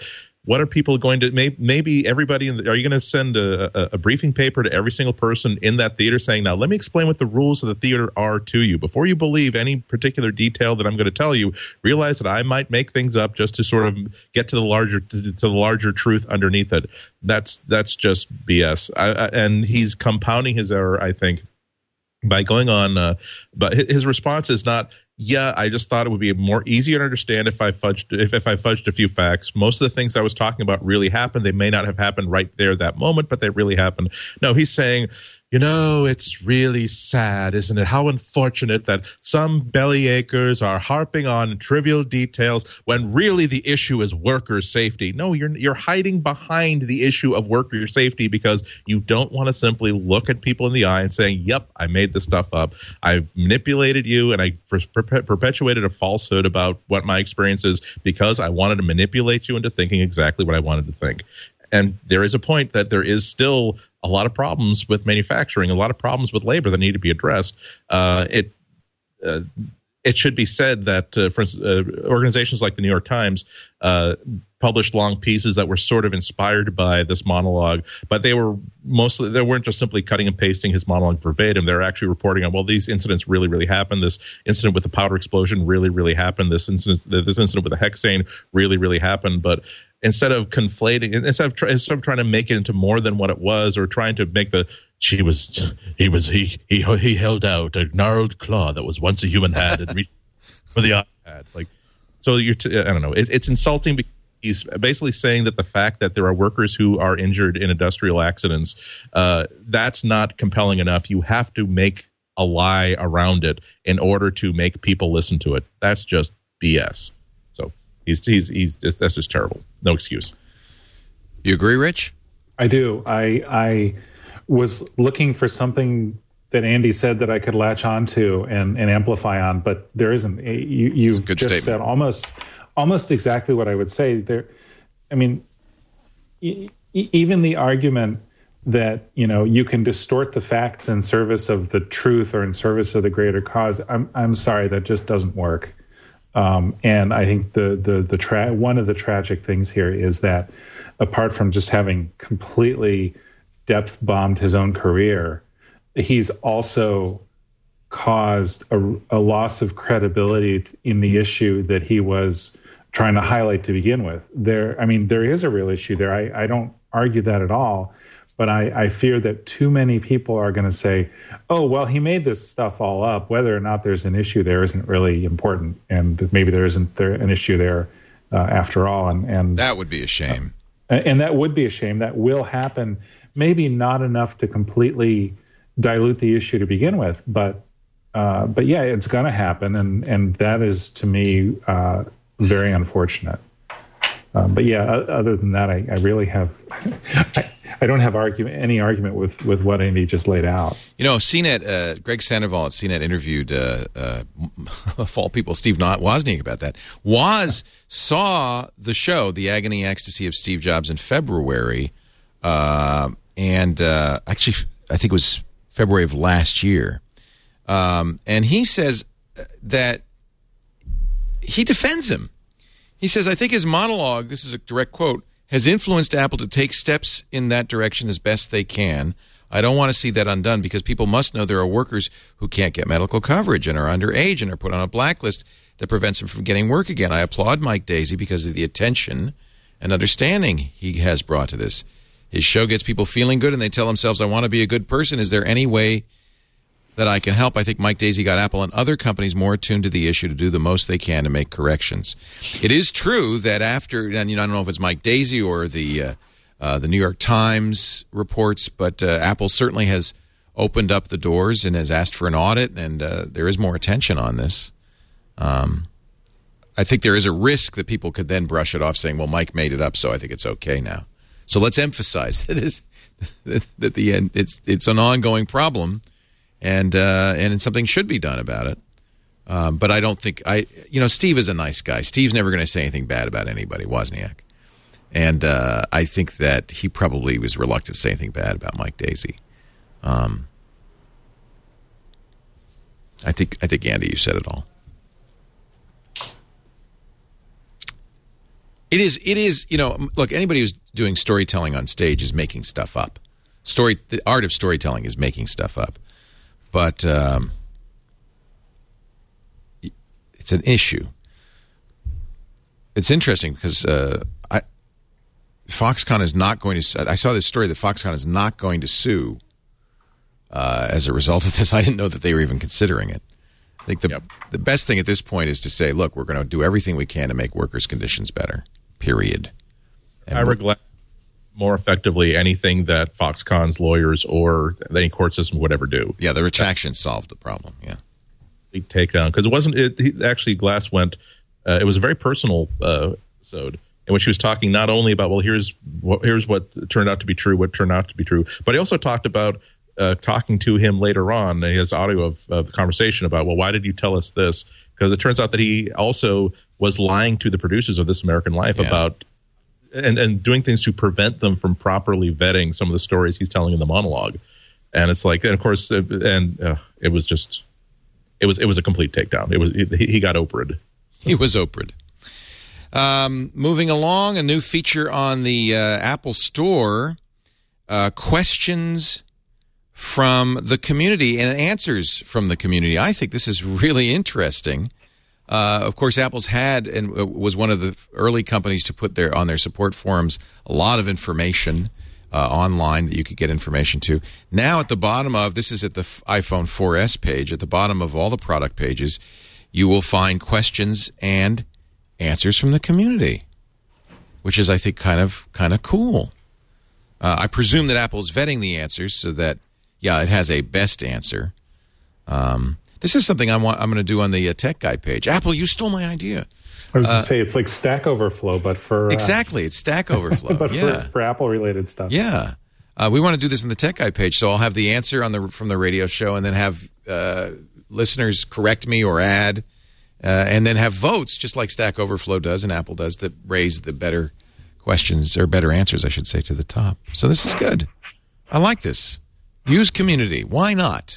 What are people going to, may, maybe everybody, in the, are you going to send a, a, a briefing paper to every single person in that theater saying, now let me explain what the rules of the theater are to you. Before you believe any particular detail that I'm going to tell you, realize that I might make things up just to sort of get to the larger, to, to the larger truth underneath it. That's, that's just B S. I, I, and he's compounding his error, I think, by going on, uh, but his response is not, yeah, I just thought it would be more easier to understand if I fudged if, if I fudged a few facts. Most of the things I was talking about really happened. They may not have happened right there that moment, but they really happened. No, he's saying, you know, it's really sad, isn't it? How unfortunate that some bellyachers are harping on trivial details when really the issue is worker safety. No, you're you're hiding behind the issue of worker safety because you don't want to simply look at people in the eye and saying, yep, I made this stuff up. I manipulated you and I per- perpetuated a falsehood about what my experience is because I wanted to manipulate you into thinking exactly what I wanted to think. And there is a point that there is still a lot of problems with manufacturing, a lot of problems with labor that need to be addressed. Uh, it uh, it should be said that, uh, for instance, uh, organizations like the New York Times uh, published long pieces that were sort of inspired by this monologue, but they were mostly, they weren't just simply cutting and pasting his monologue verbatim. They're actually reporting on, well, these incidents really, really happened. This incident with the powder explosion really, really happened. This incident, this incident with the hexane really, really happened. But instead of conflating, instead of, try, instead of trying to make it into more than what it was, or trying to make the, she was, he was, he, he, he held out a gnarled claw that was once a human hand and reached for the iPad. Like, so you're, t- I don't know. It, it's insulting because he's basically saying that the fact that there are workers who are injured in industrial accidents, uh, that's not compelling enough. You have to make a lie around it in order to make people listen to it. That's just B S. So he's, he's, he's, just, that's just terrible. No excuse. You agree, Rich? I do. I, I was looking for something that Andy said that I could latch onto and, and amplify on, but there isn't. You, you've just statement. said almost, almost exactly what I would say. There, I mean, e- even the argument that, you know, you can distort the facts in service of the truth or in service of the greater cause. I'm, I'm sorry, that just doesn't work. Um, and I think the the the tra- one of the tragic things here is that, apart from just having completely depth bombed his own career, he's also caused a, a loss of credibility in the issue that he was trying to highlight to begin with. There, I mean, there is a real issue there. I, I don't argue that at all, but I, I fear that too many people are going to say, oh, well, he made this stuff all up. Whether or not there's an issue there isn't really important, and maybe there isn't there an issue there uh, after all. And, and that would be a shame. Uh, and that would be a shame. That will happen. Maybe not enough to completely dilute the issue to begin with, but uh, but yeah, it's going to happen, and and that is, to me, uh, very unfortunate. Uh, but yeah, other than that, I, I really have I, I don't have argument any argument with, with what Andy just laid out. You know, C net, uh, Greg Sandoval at C net interviewed uh, uh, of all people Steve Wozniak about that. Woz saw the show, The Agony Ecstasy of Steve Jobs, in February, uh, and uh, actually, I think it was February of last year. Um, and he says that he defends him. He says, I think his monologue, this is a direct quote, has influenced Apple to take steps in that direction as best they can. I don't want to see that undone because people must know there are workers who can't get medical coverage and are underage and are put on a blacklist that prevents them from getting work again. I applaud Mike Daisey because of the attention and understanding he has brought to this. His show gets people feeling good and they tell themselves, I want to be a good person. Is there any way that I can help? I think Mike Daisey got Apple and other companies more attuned to the issue to do the most they can to make corrections. It is true that after, and you know, I don't know if it's Mike Daisey or the uh, uh, the New York Times reports, but uh, Apple certainly has opened up the doors and has asked for an audit, and uh, there is more attention on this. Um, I think there is a risk that people could then brush it off saying, well, Mike made it up, so I think it's okay now. So let's emphasize that, it's, that the end, it's it's an ongoing problem. And uh, and something should be done about it. Um, but I don't think I. You know, Steve is a nice guy. Steve's never going to say anything bad about anybody, Wozniak. And uh, I think that he probably was reluctant to say anything bad about Mike Daisey. Um, I think I think Andy, you said it all. It is. It is. You know, look. Anybody who's doing storytelling on stage is making stuff up. Story. The art of storytelling is making stuff up, but um, it's an issue. It's interesting because uh, I, Foxconn is not going to. I saw this story that Foxconn is not going to sue uh, as a result of this. I didn't know that they were even considering it. I think the yep. the best thing at this point is to say, look, we're going to do everything we can to make workers' conditions better. Period. And I regret more effectively anything that Foxconn's lawyers or any court system would ever do. Yeah, the retraction solved the problem. Yeah, big takedown because it wasn't. It he, actually Glass went. Uh, it was a very personal uh, episode in which he was talking not only about well, here's what here's what turned out to be true, what turned out to be true, but he also talked about uh, talking to him later on. He has audio of, of the conversation about well, why did you tell us this? Because it turns out that he also was lying to the producers of This American Life yeah. about and, and doing things to prevent them from properly vetting some of the stories he's telling in the monologue. And it's like, and of course, and uh, it was just, it was it was a complete takedown. It was he, he got Oprah'd. He was Oprah'd. Um, moving along, a new feature on the uh, Apple Store: uh, questions from the community and answers from the community. I think this is really interesting. Uh, of course, Apple's had and was one of the early companies to put their on their support forums a lot of information uh, online that you could get information to. Now, at the bottom of this is at the iPhone four S page. At the bottom of all the product pages, you will find questions and answers from the community, which is, I think, kind of kind of cool. Uh, I presume that Apple's vetting the answers so that yeah, it has a best answer. Um, This is something I want, I'm going to do on the uh, Tech Guy page. Apple, you stole my idea. I was going uh, to say, it's like Stack Overflow, but for... Uh, exactly, it's Stack Overflow. but yeah. for, for Apple-related stuff. Yeah. Uh, we want to do this on the Tech Guy page, so I'll have the answer on the from the radio show and then have uh, listeners correct me or add, uh, and then have votes, just like Stack Overflow does and Apple does, that raise the better questions, or better answers, I should say, to the top. So this is good. I like this. Use community. Why not?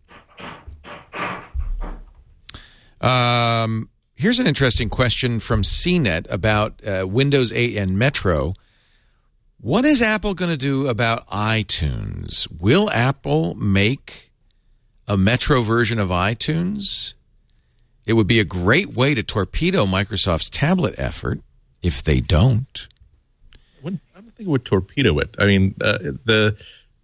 Um, here's an interesting question from C net about uh, Windows eight and Metro. What is Apple going to do about iTunes? Will Apple make a Metro version of iTunes? It would be a great way to torpedo Microsoft's tablet effort if they don't. I don't think it would torpedo it. I mean, uh, the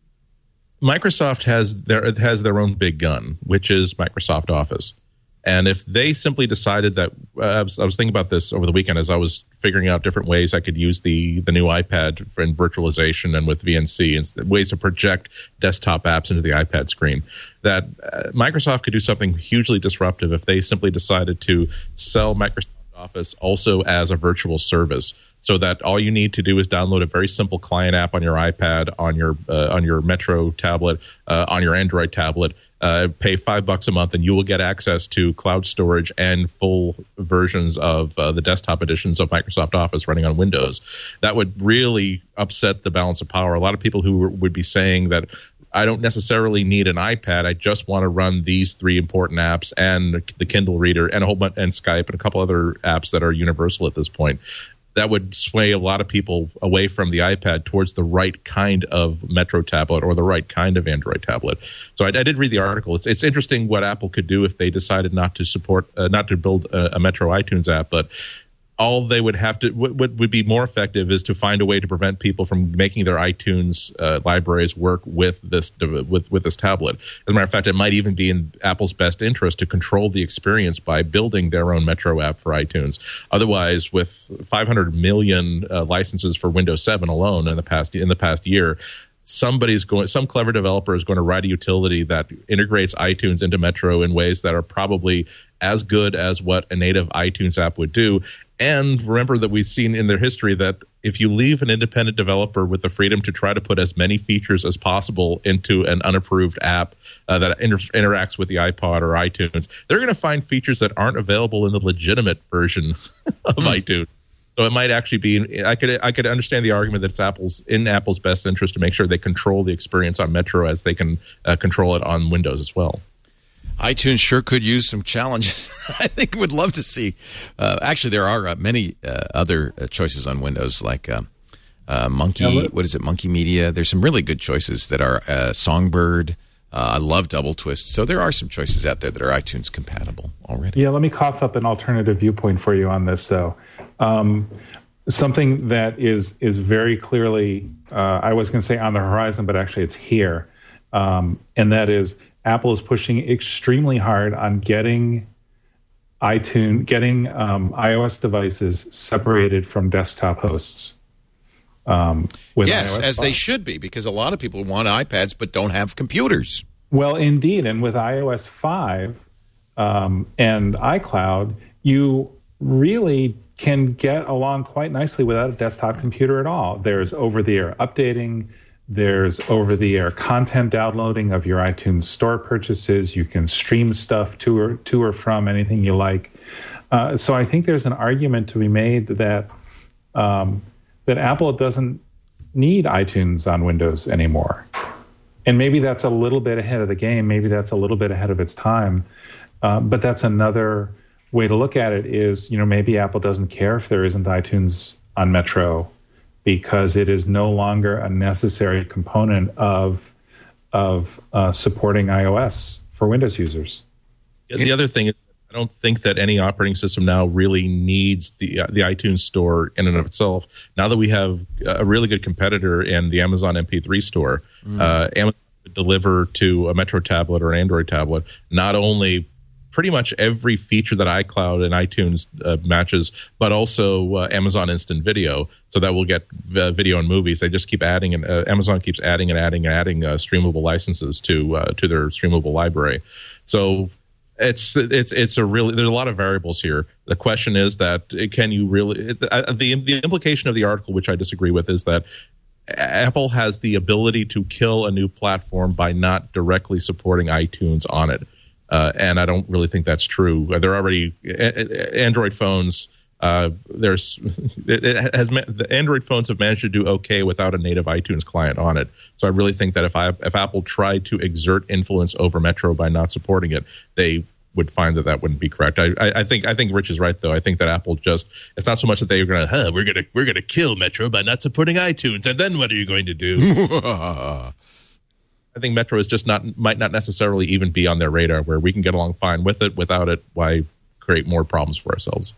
Microsoft has their has their own big gun, which is Microsoft Office. And if they simply decided that, uh, I, was, I was thinking about this over the weekend as I was figuring out different ways I could use the, the new iPad for in virtualization and with V N C and ways to project desktop apps into the iPad screen, that uh, Microsoft could do something hugely disruptive if they simply decided to sell Microsoft Office also as a virtual service, so that all you need to do is download a very simple client app on your iPad, on your uh, on your Metro tablet, uh, on your Android tablet. Uh, pay five bucks a month, and you will get access to cloud storage and full versions of uh, the desktop editions of Microsoft Office running on Windows. That would really upset the balance of power. A lot of people who would be saying that I don't necessarily need an iPad. I just want to run these three important apps and the Kindle Reader and a whole bunch and Skype and a couple other apps that are universal at this point. That would sway a lot of people away from the iPad towards the right kind of Metro tablet or the right kind of Android tablet. So I, I did read the article. It's, it's interesting what Apple could do if they decided not to support, uh, not to build a, a Metro iTunes app, but all they would have to, what would be more effective is to find a way to prevent people from making their iTunes uh, libraries work with this with with this tablet. As a matter of fact, it might even be in Apple's best interest to control the experience by building their own Metro app for iTunes. Otherwise, with five hundred million uh, licenses for Windows seven alone in the past in the past year, somebody's going, some clever developer is going to write a utility that integrates iTunes into Metro in ways that are probably as good as what a native iTunes app would do. And remember that we've seen in their history that if you leave an independent developer with the freedom to try to put as many features as possible into an unapproved app uh, that inter- interacts with the iPod or iTunes, they're going to find features that aren't available in the legitimate version of mm. iTunes. So it might actually be. I could I could understand the argument that it's Apple's in Apple's best interest to make sure they control the experience on Metro as they can uh, control it on Windows as well. iTunes sure could use some challenges. I think would love to see. Uh, actually, there are uh, many uh, other uh, choices on Windows, like uh, uh, Monkey. Yeah, what is it? Monkey Media. There's some really good choices that are uh, Songbird. Uh, I love Double Twist. So there are some choices out there that are iTunes compatible already. Yeah, let me cough up an alternative viewpoint for you on this, though. Um, something that is is very clearly, uh, I was going to say on the horizon, but actually it's here, um, and that is Apple is pushing extremely hard on getting iTunes, getting um, iOS devices separated from desktop hosts. Um, with yes, iOS as five. They should be, because a lot of people want iPads but don't have computers. Well, indeed, and with iOS five um, and iCloud, you really can get along quite nicely without a desktop computer at all. There's over-the-air updating. There's over-the-air content downloading of your iTunes Store purchases. You can stream stuff to or, to or from anything you like. Uh, so I think there's an argument to be made that um, that Apple doesn't need iTunes on Windows anymore. And maybe that's a little bit ahead of the game. Maybe that's a little bit ahead of its time. Uh, but that's another way to look at it is, you know, maybe Apple doesn't care if there isn't iTunes on Metro because it is no longer a necessary component of, of uh, supporting iOS for Windows users. The other thing is, I don't think that any operating system now really needs the uh, the iTunes Store in and of itself. Now that we have a really good competitor in the Amazon M P three Store, mm. uh, Amazon would deliver to a Metro tablet or Android tablet not only pretty much every feature that iCloud and iTunes uh, matches, but also uh, Amazon Instant Video. So that we'll get uh, video and movies. They just keep adding, and uh, Amazon keeps adding and adding and adding uh, streamable licenses to uh, to their streamable library. So It's it's it's a really there's a lot of variables here. The question is that can you really the the implication of the article, which I disagree with, is that Apple has the ability to kill a new platform by not directly supporting iTunes on it, uh, and I don't really think that's true. They're already Android phones. Uh, there's it has the Android phones have managed to do okay without a native iTunes client on it. So I really think that if I if Apple tried to exert influence over Metro by not supporting it, they would find that that wouldn't be correct. I, I, I think I think Rich is right though. I think that Apple just it's not so much that they're going to huh, we're going to we're going to kill Metro by not supporting iTunes, and then what are you going to do? I think Metro is just not might not necessarily even be on their radar where we can get along fine with it. Without it, why create more problems for ourselves?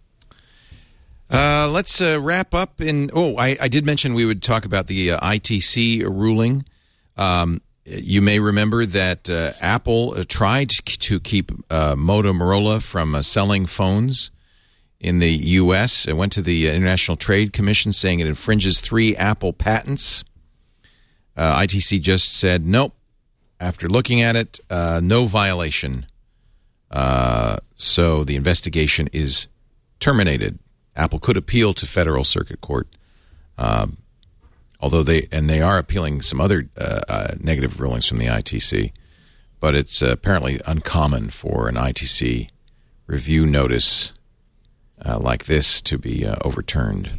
Uh, let's uh, wrap up. In oh, I, I did mention we would talk about the uh, I T C ruling. Um, you may remember that uh, Apple uh, tried to keep uh, Motorola from uh, selling phones in the U S It went to the International Trade Commission saying it infringes three Apple patents. Uh, I T C just said nope. After looking at it, uh, no violation. Uh, so the investigation is terminated. Apple could appeal to Federal Circuit Court, um, although they and they are appealing some other uh, uh, negative rulings from the I T C, but it's uh, apparently uncommon for an I T C review notice uh, like this to be uh, overturned.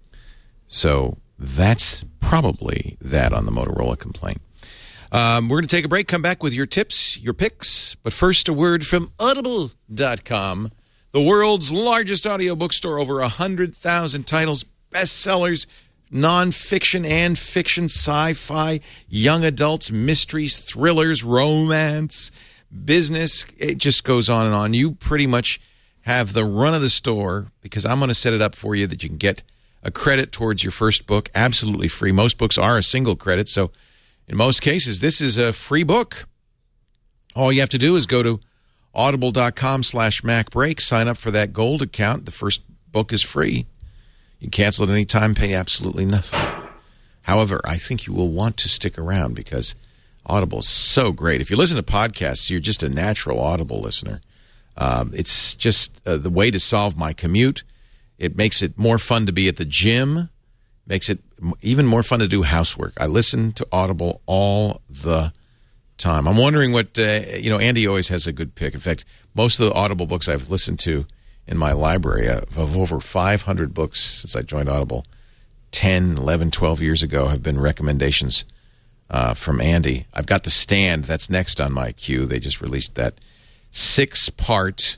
So that's probably that on the Motorola complaint. Um, we're going to take a break, come back with your tips, your picks, but first a word from Audible dot com. The world's largest audio bookstore, over one hundred thousand titles, bestsellers, nonfiction and fiction, sci-fi, young adults, mysteries, thrillers, romance, business. It just goes on and on. You pretty much have the run of the store because I'm going to set it up for you that you can get a credit towards your first book absolutely free. Most books are a single credit, so in most cases, this is a free book. All you have to do is go to audible.com slash MacBreak. Sign up for that gold account. The first book is free. You can cancel at any time, pay absolutely nothing. However, I think you will want to stick around because Audible is so great. If you listen to podcasts, you're just a natural Audible listener. Um, it's just uh, the way to solve my commute. It makes it more fun to be at the gym. Makes it even more fun to do housework. I listen to Audible all the time. I'm wondering what, uh, you know, Andy always has a good pick. In fact, most of the Audible books I've listened to in my library, of over five hundred books since I joined Audible ten, eleven, twelve years ago, have been recommendations uh, from Andy. I've got The Stand. That's next on my queue. They just released that six-part,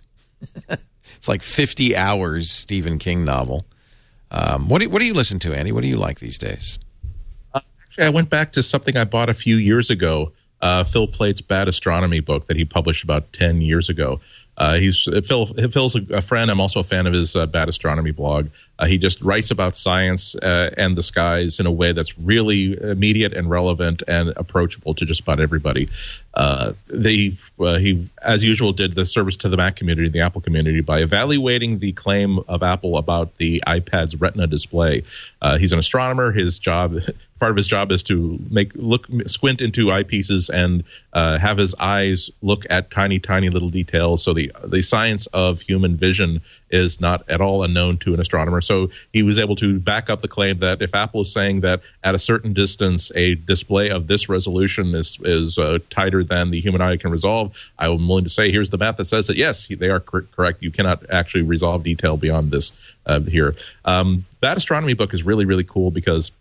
it's like fifty hours Stephen King novel. Um, what do, what do you listen to, Andy? What do you like these days? Uh, actually, I went back to something I bought a few years ago, uh, Phil Plate's Bad Astronomy book that he published about ten years ago. Uh, he's Phil. Phil's a, a friend. I'm also a fan of his uh, Bad Astronomy blog. Uh, he just writes about science uh, and the skies in a way that's really immediate and relevant and approachable to just about everybody. Uh, they, uh, he, as usual, did the service to the Mac community, the Apple community, by evaluating the claim of Apple about the iPad's Retina display. Uh, he's an astronomer. His job, part of his job, is to make look squint into eyepieces and uh, have his eyes look at tiny, tiny little details. So the the science of human vision is not at all unknown to an astronomer. So he was able to back up the claim that if Apple is saying that at a certain distance a display of this resolution is is uh, tighter than the human eye can resolve, I'm willing to say here's the math that says that yes, they are cor- correct. You cannot actually resolve detail beyond this uh, here. Um, that astronomy book is really, really cool because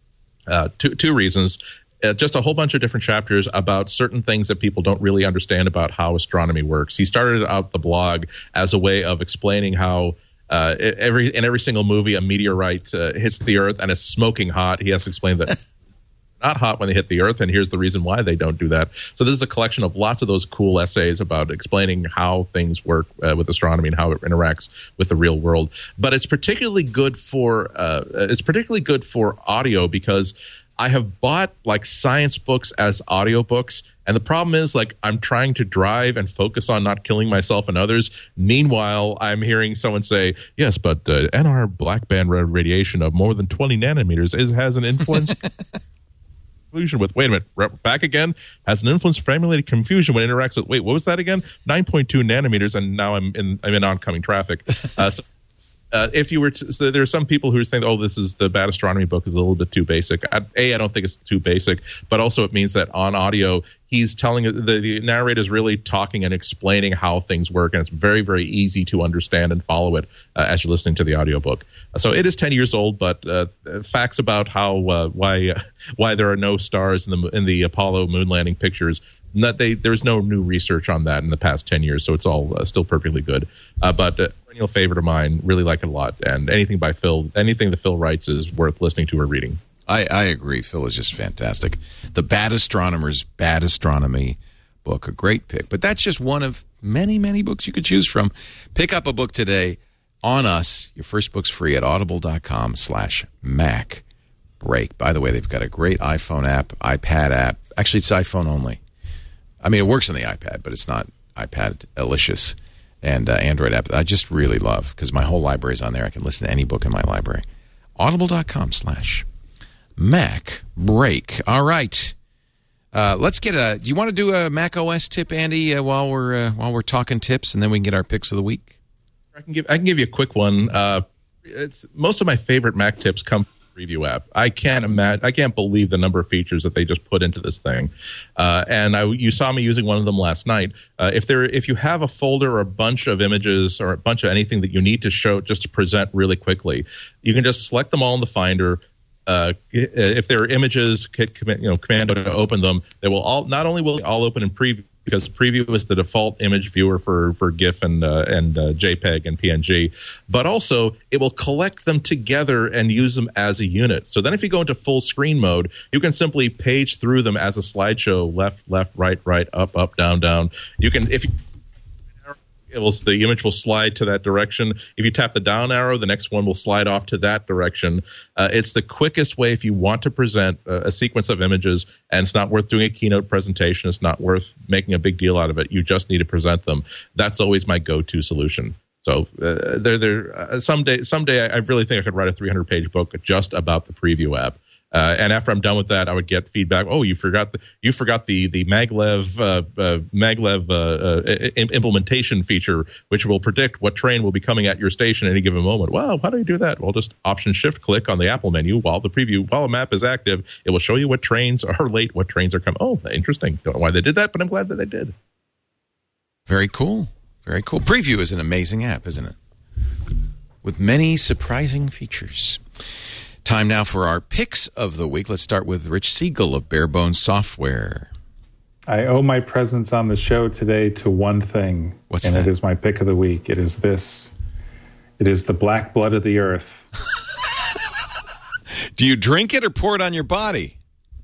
uh, two, two reasons. Uh, just a whole bunch of different chapters about certain things that people don't really understand about how astronomy works. He started out the blog as a way of explaining how uh, every in every single movie a meteorite uh, hits the Earth and is smoking hot. He has to explain that not hot when they hit the Earth, and here's the reason why they don't do that. So this is a collection of lots of those cool essays about explaining how things work uh, with astronomy and how it interacts with the real world. But it's particularly good for uh, it's particularly good for audio because I have bought like science books as audiobooks, and the problem is like I'm trying to drive and focus on not killing myself and others. Meanwhile, I'm hearing someone say, yes, but uh, N R black band radiation of more than twenty nanometers is, has an influence. Confusion with, wait a minute, back again, has an influence formulated confusion when it interacts with, wait, what was that again? nine point two nanometers, and now I'm in I'm in oncoming traffic. Uh, so Uh, if you were to, so there are some people who think, oh, this is the Bad Astronomy book is a little bit too basic. I, A, I don't think it's too basic, but also it means that on audio, he's telling the, the narrator is really talking and explaining how things work, and it's very, very easy to understand and follow it uh, as you're listening to the audiobook. So it is ten years old, but uh, facts about how uh, why uh, why there are no stars in the in the Apollo moon landing pictures. Not they, there's no new research on that in the past ten years, so it's all uh, still perfectly good. Uh, but uh, perennial favorite of mine, really like it a lot. And anything by Phil, anything that Phil writes is worth listening to or reading. I, I agree. Phil is just fantastic. The Bad Astronomer's Bad Astronomy book, a great pick. But that's just one of many, many books you could choose from. Pick up a book today on us. Your first book's free at audible.com slash Mac Break. By the way, they've got a great iPhone app, iPad app. Actually, it's iPhone only. I mean, it works on the iPad, but it's not iPad-alicious. And uh, Android app I just really love because my whole library is on there. I can listen to any book in my library. Audible.com slash Mac Break. All right. Uh, let's get a. Do you want to do a Mac O S tip, Andy, uh, while we're uh, while we're talking tips, and then we can get our picks of the week? I can give I can give you a quick one. Uh, it's most of my favorite Mac tips come from the Preview app. I can't imagine. I can't believe the number of features that they just put into this thing. Uh, and I, you saw me using one of them last night. Uh, if there, if you have a folder or a bunch of images or a bunch of anything that you need to show just to present really quickly, you can just select them all in the Finder. Uh, if there are images, hit you know Command O to open them. They will all not only will they all open in Preview because Preview is the default image viewer for for GIF and uh, and uh, JPEG and P N G, but also it will collect them together and use them as a unit. So then, if you go into full screen mode, you can simply page through them as a slideshow: left, left, right, right, up, up, down, down. You can if you It will, the image will slide to that direction. If you tap the down arrow, the next one will slide off to that direction. Uh, it's the quickest way if you want to present a, a sequence of images, and it's not worth doing a keynote presentation. It's not worth making a big deal out of it. You just need to present them. That's always my go-to solution. So uh, there, there. Uh, someday, someday, I, I really think I could write a three hundred page book just about the Preview app. Uh, and after I'm done with that, I would get feedback. Oh, you forgot the you forgot the the maglev uh, uh, maglev uh, uh, implementation feature, which will predict what train will be coming at your station at any given moment. Wow, how do you do that? Well, just Option Shift click on the Apple menu while the preview while a map is active. It will show you what trains are late, what trains are coming. Oh, interesting. Don't know why they did that, but I'm glad that they did. Very cool. Very cool. Preview is an amazing app, isn't it? With many surprising features. Time now for our picks of the week. Let's start with Rich Siegel of Barebones Software. I owe my presence on the show today to one thing. What's and that? it is my pick of the week. It is this. It is the black blood of the earth. Do you drink it or pour it on your body?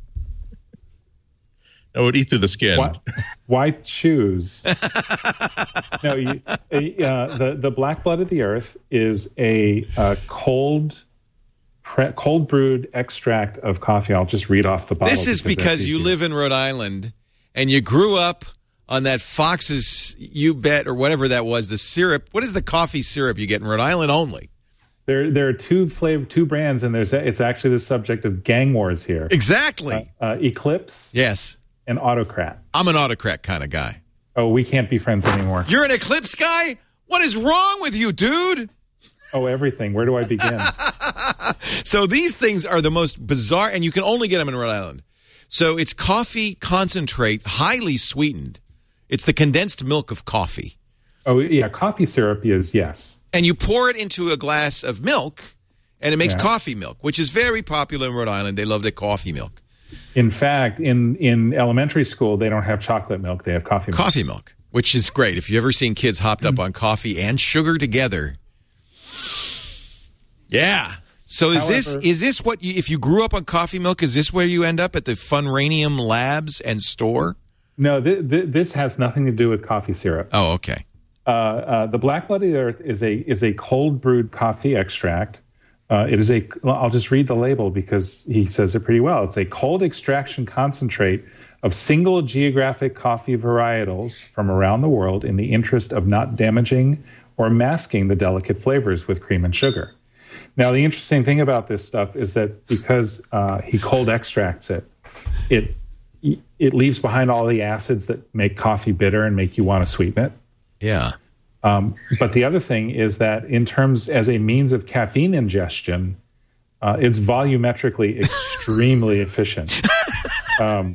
I would eat through the skin. Why, why choose? no, you, uh, the the black blood of the earth is a uh, cold, pre- cold brewed extract of coffee. I'll just read off the bottle. This is because that's you easier. live in Rhode Island and you grew up on that Fox's You Bet or whatever that was, the syrup. What is the coffee syrup you get in Rhode Island only? There, there are two flavor, two brands, and there's it's actually the subject of gang wars here. Exactly. Uh, uh, Eclipse Yes. and Autocrat. I'm an autocrat kind of guy. Oh, we can't be friends anymore. You're an Eclipse guy? What is wrong with you, dude? Oh, everything. Where do I begin? So these things are the most bizarre, and you can only get them in Rhode Island. So it's coffee concentrate, highly sweetened. It's the condensed milk of coffee. Oh, yeah. Coffee syrup is, yes. And you pour it into a glass of milk, and it makes Yeah. coffee milk, which is very popular in Rhode Island. They love their coffee milk. In fact, in, in elementary school, they don't have chocolate milk. They have coffee milk. Coffee milk, which is great. If you've ever seen kids hopped up on coffee and sugar together. Yeah. So is this However- is this what you, if you grew up on coffee milk, is this where you end up at the Funranium Labs and store? No, th- th- this has nothing to do with coffee syrup. Oh, okay. Uh, uh, the black blood of the earth is a is a cold brewed coffee extract. Uh, it is a. I'll just read the label because he says it pretty well. It's a cold extraction concentrate of single geographic coffee varietals from around the world in the interest of not damaging or masking the delicate flavors with cream and sugar. Now, the interesting thing about this stuff is that because uh, he cold extracts it, it it leaves behind all the acids that make coffee bitter and make you want to sweeten it. Yeah. Um, but the other thing is that in terms as a means of caffeine ingestion, uh, it's volumetrically extremely efficient. Um,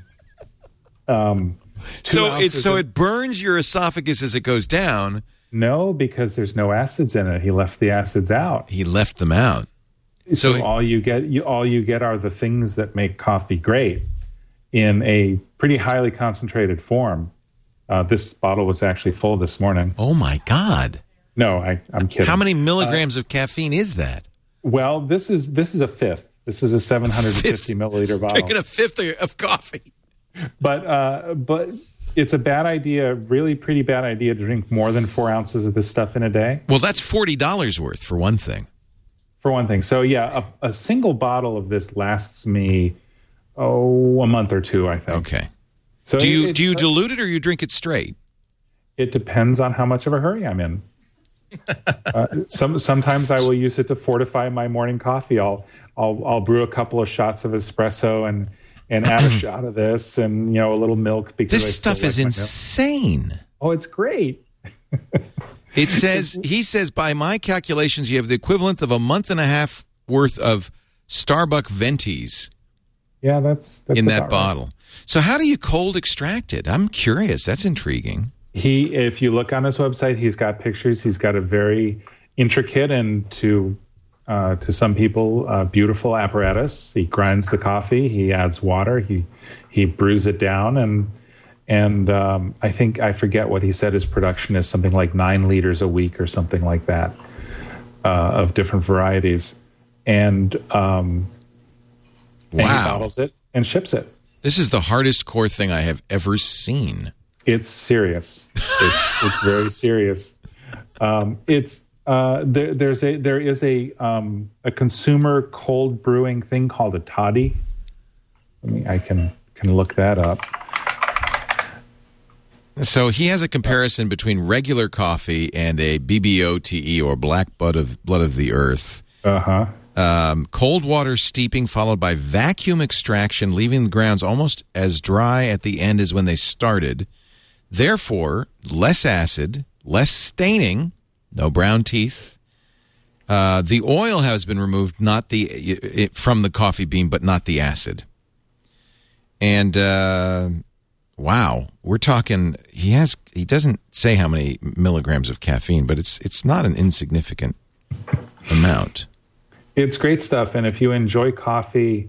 um, two So it's ounces so of- it burns your esophagus as it goes down. no, because there's no acids in it. He left the acids out. He left them out. So, So- all you get, you, all you get are the things that make coffee great in a pretty highly concentrated form. Uh, this bottle was actually full this morning. Oh my God! No, I, I'm kidding. How many milligrams of caffeine is that? Well, this is this is a fifth. This is a seven hundred fifty milliliter bottle. Drinking a fifth of coffee. But uh, but it's a bad idea, really pretty bad idea to drink more than four ounces of this stuff in a day. Well, that's forty dollars worth for one thing. For one thing. So yeah, a, a single bottle of this lasts me oh a month or two, I think. Okay. So Do you it, do you it, dilute it or you drink it straight? it depends on how much of a hurry I'm in. uh, some sometimes I will use it to fortify my morning coffee. I'll I'll I'll brew a couple of shots of espresso and and add a shot of this and you know a little milk because I This still stuff is like my milk. insane. Oh, it's great. It says he says by my calculations you have the equivalent of a month and a half worth of Starbucks Ventis Yeah, that's, that's in that about right. bottle. So how do you cold extract it? I'm curious. That's intriguing. He, if you look on his website, he's got pictures. He's got a very intricate and to uh, to some people uh, beautiful apparatus. He grinds the coffee. He adds water. He he brews it down, and and um, I think I forget what he said his production is, something like nine liters a week or something like that uh, of different varieties, and um, and he Wow. bottles it and ships it. This is the hardest core thing I have ever seen. It's serious. It's, it's very serious. Um, it's uh, there, there's a there is a um, a consumer cold brewing thing called a toddy. I mean, I can can look that up. So he has a comparison between regular coffee and a B B O T E or black blood of blood of the earth. Uh huh. Um, cold water steeping followed by vacuum extraction, leaving the grounds almost as dry at the end as when they started. Therefore, less acid, less staining, no brown teeth. Uh, the oil has been removed, not the it, from the coffee bean, but not the acid. And uh, wow, we're talking. He has. He doesn't say how many milligrams of caffeine, but it's it's not an insignificant amount. It's great stuff, and if you enjoy coffee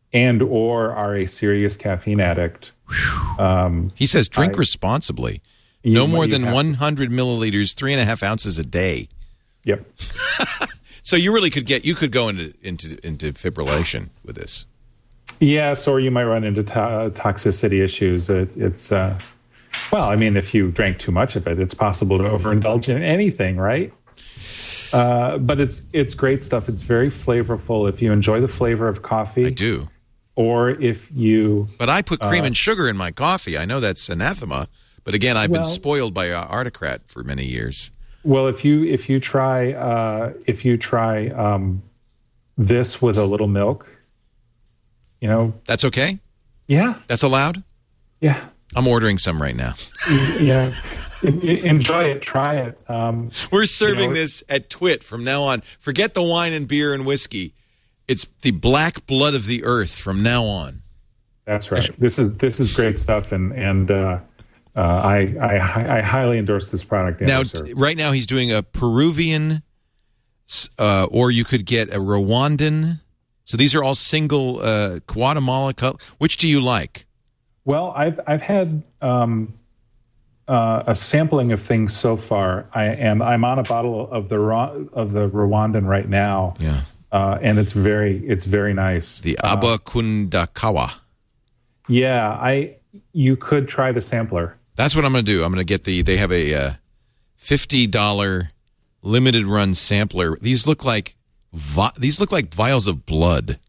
and or are a serious caffeine addict, um, he says drink I, responsibly. No you, more you than have, one hundred milliliters, three and a half ounces a day. Yep. So you really could get, you could go into into into fibrillation with this. Yes, or you might run into to- toxicity issues. It, it's, uh, well, I mean, if you drank too much of it, it's possible to overindulge in anything, right? Uh, but it's it's great stuff. It's very flavorful. If you enjoy the flavor of coffee, I do. Or if you, but I put cream uh, and sugar in my coffee. I know that's anathema, but again, I've well, been spoiled by uh, Artocrat for many years. Well, if you if you try uh, if you try um, this with a little milk, you know, that's okay. Yeah, that's allowed. Yeah, I'm ordering some right now. Yeah. Enjoy it. Try it. Um, We're serving you know, this at Twit from now on. Forget the wine and beer and whiskey. It's the black blood of the earth from now on. That's right. This is this is great stuff, and and uh, uh, I, I I highly endorse this product. Now, t- right now he's doing a Peruvian, uh, or you could get a Rwandan. So these are all single uh, Guatemala. Which do you like? Well, I've I've had. Um, Uh, a sampling of things so far. I am I'm on a bottle of the of the Rwandan right now. Yeah, uh, and it's very it's very nice. The Abakundakawa. Uh, yeah, I you could try the sampler. That's what I'm going to do. I'm going to get the. They have a uh, fifty dollar limited run sampler. These look like vi- these look like vials of blood.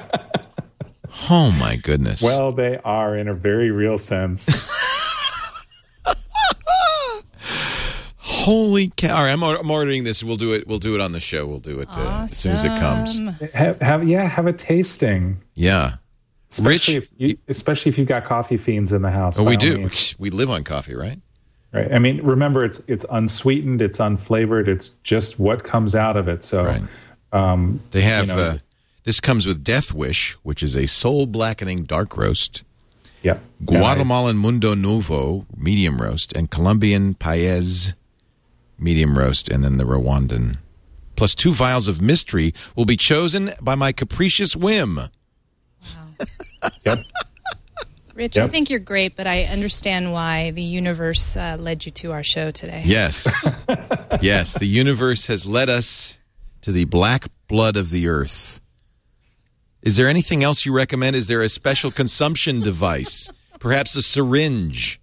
Oh my goodness. Well, they are in a very real sense. Holy cow! All right, I'm, I'm ordering this. We'll do it. We'll do it on the show. We'll do it uh, awesome. as soon as it comes. Have, have yeah, have a tasting. Yeah, especially Rich, if you, especially if you've got coffee fiends in the house. Oh, we do. Means. We live on coffee, right? Right. I mean, remember, it's it's unsweetened, it's unflavored, it's just what comes out of it. So, right. um, they have. You know, uh, this comes with Death Wish, which is a soul blackening dark roast. Yeah. Guatemalan Mundo Nuevo medium roast, and Colombian Paez medium roast, and then the Rwandan. Plus two vials of mystery will be chosen by my capricious whim. Wow. Yep. Rich, yep. I think you're great, but I understand why the universe uh, led you to our show today. Yes. Yes, the universe has led us to the black blood of the earth. Is there anything else you recommend? Is there a special consumption device? Perhaps a syringe?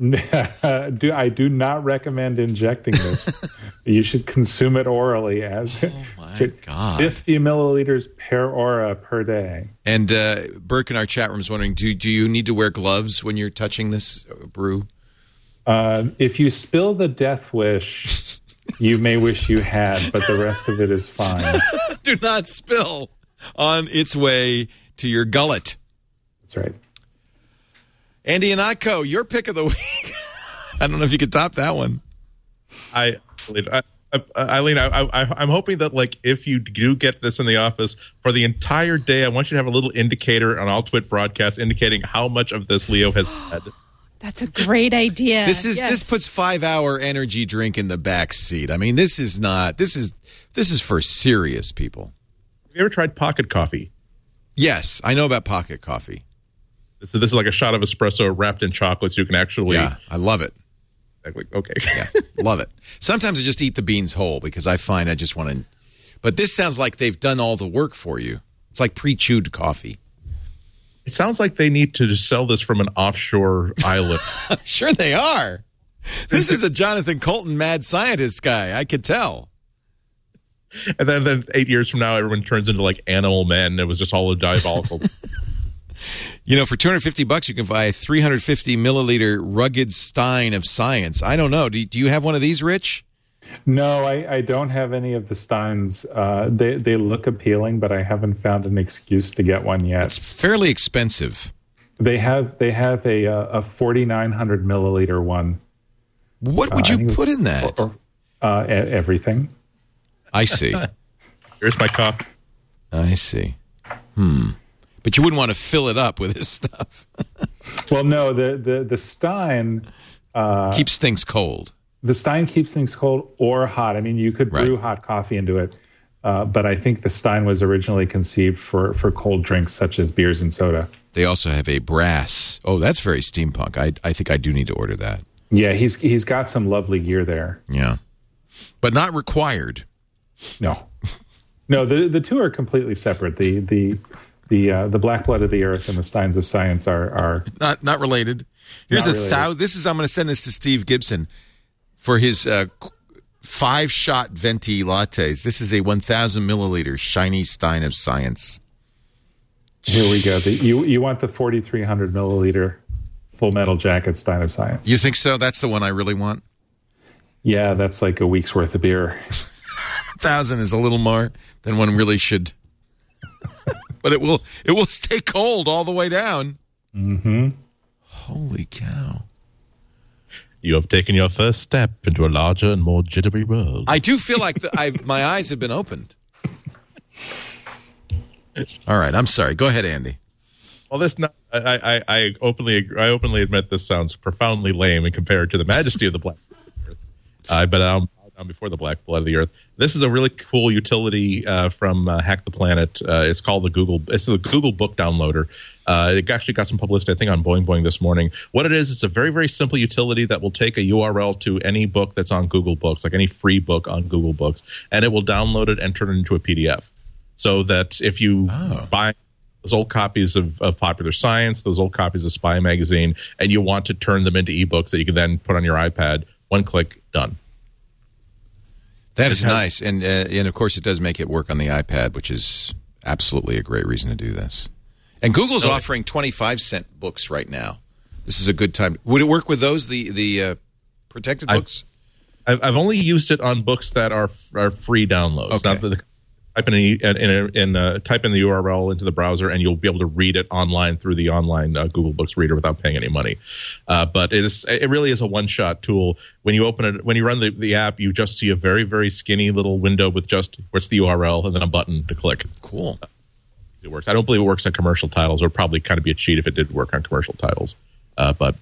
do I do not recommend injecting this. You should consume it orally as oh my God. fifty milliliters per aura per day. And uh, Burke in our chat room is wondering, do do you need to wear gloves when you're touching this brew? Uh, if you spill the Death Wish, you may wish you had, but the rest of it is fine. Do not spill on its way to your gullet. That's right. Andy Ihnatko, your pick of the week. I don't know if you could top that one. I, I, I Eileen, I, I, I'm hoping that, like, if you do get this in the office for the entire day, I want you to have a little indicator on all Twit broadcasts indicating how much of this Leo has had. That's a great idea. This is yes. this puts five hour energy drink in the back seat. I mean, this is not. This is this is for serious people. Have you ever tried pocket coffee? Yes, I know about pocket coffee. So this is like a shot of espresso wrapped in chocolate, so you can actually. Yeah, I love it. Okay. Yeah, love it. Sometimes I just eat the beans whole because I find I just want to. But this sounds like they've done all the work for you. It's like pre-chewed coffee. It sounds like they need to just sell this from an offshore island. I'm sure they are. This is a Jonathan Colton mad scientist guy. I could tell. And then, then eight years from now, everyone turns into like animal men. It was just all a diabolical. You know, for two hundred fifty bucks, you can buy a three hundred fifty milliliter rugged stein of science. I don't know. Do you, do you have one of these, Rich? No, I, I don't have any of the steins. Uh, they they look appealing, but I haven't found an excuse to get one yet. It's fairly expensive. They have they have a a forty-nine hundred milliliter one. What would uh, you put in that? Or, uh, everything. I see. Here's my coffee. I see. Hmm. But you wouldn't want to fill it up with this stuff. Well, no, the the the stein uh, keeps things cold. The stein keeps things cold or hot. I mean, you could brew right. hot coffee into it. Uh, but I think the Stein was originally conceived for, for cold drinks such as beers and soda. They also have a brass. Oh, that's very steampunk. I I think I do need to order that. Yeah, he's he's got some lovely gear there. Yeah, but not required. No, no. The the two are completely separate. The the the uh, the Black Blood of the Earth and the Steins of Science are are not not related. Here's not a related. thousand. This is I'm going to send this to Steve Gibson for his uh, five shot venti lattes. This is a one thousand milliliter shiny Stein of Science. Here we go. The, you you want the forty-three hundred milliliter Full Metal Jacket Stein of Science? You think so? That's the one I really want. Yeah, that's like a week's worth of beer. Thousand is a little more than one really should, but it will it will stay cold all the way down. Mm-hmm. Holy cow! You have taken your first step into a larger and more jittery world. I do feel like the, I've, my eyes have been opened. All right, I'm sorry. Go ahead, Andy. Well, this not, I, I, I openly I openly admit this sounds profoundly lame and compared to the majesty of the Black Blood of the Earth. Uh, but I'm down before the Black Blood of the Earth. This is a really cool utility uh, from uh, Hack the Planet. Uh, it's called the Google. It's the Google Book Downloader. Uh, it actually got some publicity, I think, on Boing Boing this morning. What it is, it's a very, very simple utility that will take a U R L to any book that's on Google Books, like any free book on Google Books, and it will download it and turn it into a P D F. So that if you Oh. buy those old copies of, of Popular Science, those old copies of Spy Magazine, and you want to turn them into ebooks that you can then put on your iPad, one click, done. That is It has- nice, and uh, and of course it does make it work on the iPad, which is absolutely a great reason to do this. And Google's Okay. offering twenty-five cent books right now. This is a good time. Would it work with those, the the uh, protected I- books? I've, I've only used it on books that are are free downloads. Okay. Not the, type in, a, in, a, in a, type in the U R L into the browser, and you'll be able to read it online through the online uh, Google Books reader without paying any money. Uh, but it is it really is a one shot tool. When you open it, when you run the, the app, you just see a very very skinny little window with just what's the U R L and then a button to click. Cool. It works. I don't believe it works on commercial titles. It would probably kind of be a cheat if it did work on commercial titles. Uh, but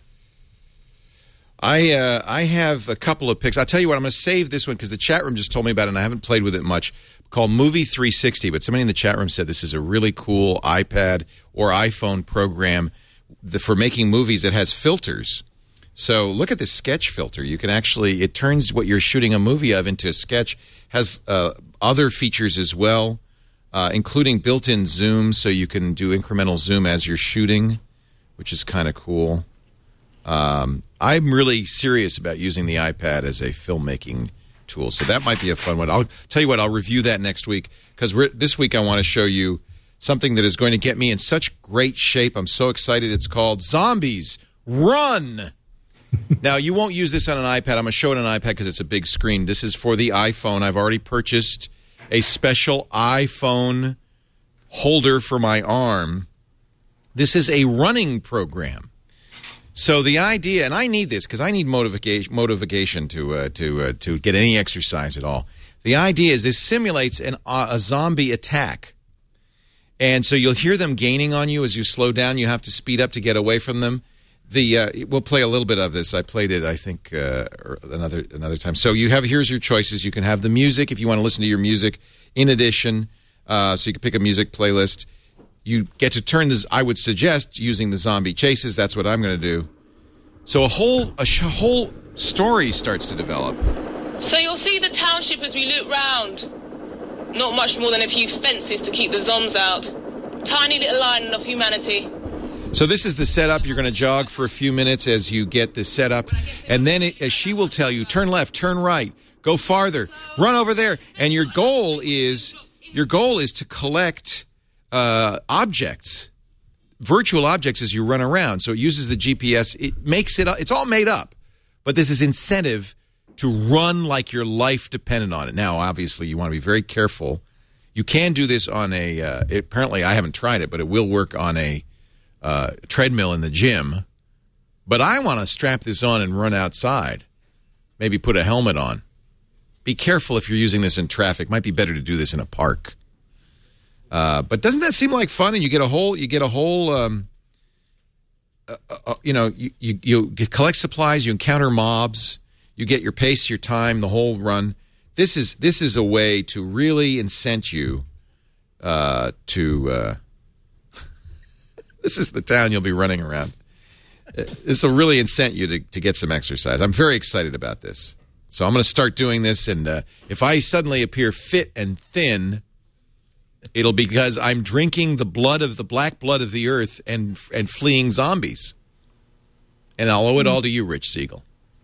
I uh, I have a couple of picks. I'll tell you what, I'm going to save this one because the chat room just told me about it, and I haven't played with it much, called Movie three sixty. But somebody in the chat room said this is a really cool iPad or iPhone program for making movies that has filters. So look at this sketch filter. You can actually, it turns what you're shooting a movie of into a sketch, has uh, other features as well, uh, including built-in zoom, so you can do incremental zoom as you're shooting, which is kind of cool. Um, I'm really serious about using the iPad as a filmmaking tool, so that might be a fun one. I'll tell you what, I'll review that next week, because this week I want to show you something that is going to get me in such great shape. I'm so excited. It's called Zombies Run. Now, you won't use this on an iPad. I'm going to show it on an iPad because it's a big screen. This is for the iPhone. I've already purchased a special iPhone holder for my arm. This is a running program. So the idea, and I need this because I need motivation, motivation to uh, to uh, to get any exercise at all. The idea is this simulates an, uh, a zombie attack. And so you'll hear them gaining on you as you slow down. You have to speed up to get away from them. The uh, we'll play a little bit of this. I played it, I think, uh, another another time. So you have here's your choices. You can have the music if you want to listen to your music. In addition, uh, so you can pick a music playlist. You get to turn this. I would suggest using the zombie chases. That's what I'm going to do. So a whole a sh- whole story starts to develop. So you'll see the township as we loop round. Not much more than a few fences to keep the zombs out. Tiny little island of humanity. So this is the setup. You're going to jog for a few minutes as you get the setup. And then it, as she will tell you, turn left, turn right, go farther, run over there. And your goal is your goal is to collect uh, objects, virtual objects as you run around. So it uses the G P S. It makes it, it's all made up. But this is incentive to run like your life depended on it. Now, obviously, you want to be very careful. You can do this on a, uh, apparently I haven't tried it, but it will work on a uh, treadmill in the gym. But I want to strap this on and run outside. Maybe put a helmet on. Be careful if you're using this in traffic. Might be better to do this in a park. Uh, but doesn't that seem like fun? And you get a whole, you get a whole, um, uh, uh, you know, you, you, you get, collect supplies, you encounter mobs, you get your pace, your time, the whole run. this is this is a way to really incent you uh, to. Uh, this is the town you'll be running around. This will really incent you to, to get some exercise. I'm very excited about this. So I'm going to start doing this, and uh, if I suddenly appear fit and thin, it'll be because I'm drinking the blood of the black blood of the earth and and fleeing zombies. And I'll owe it all to you, Rich Siegel.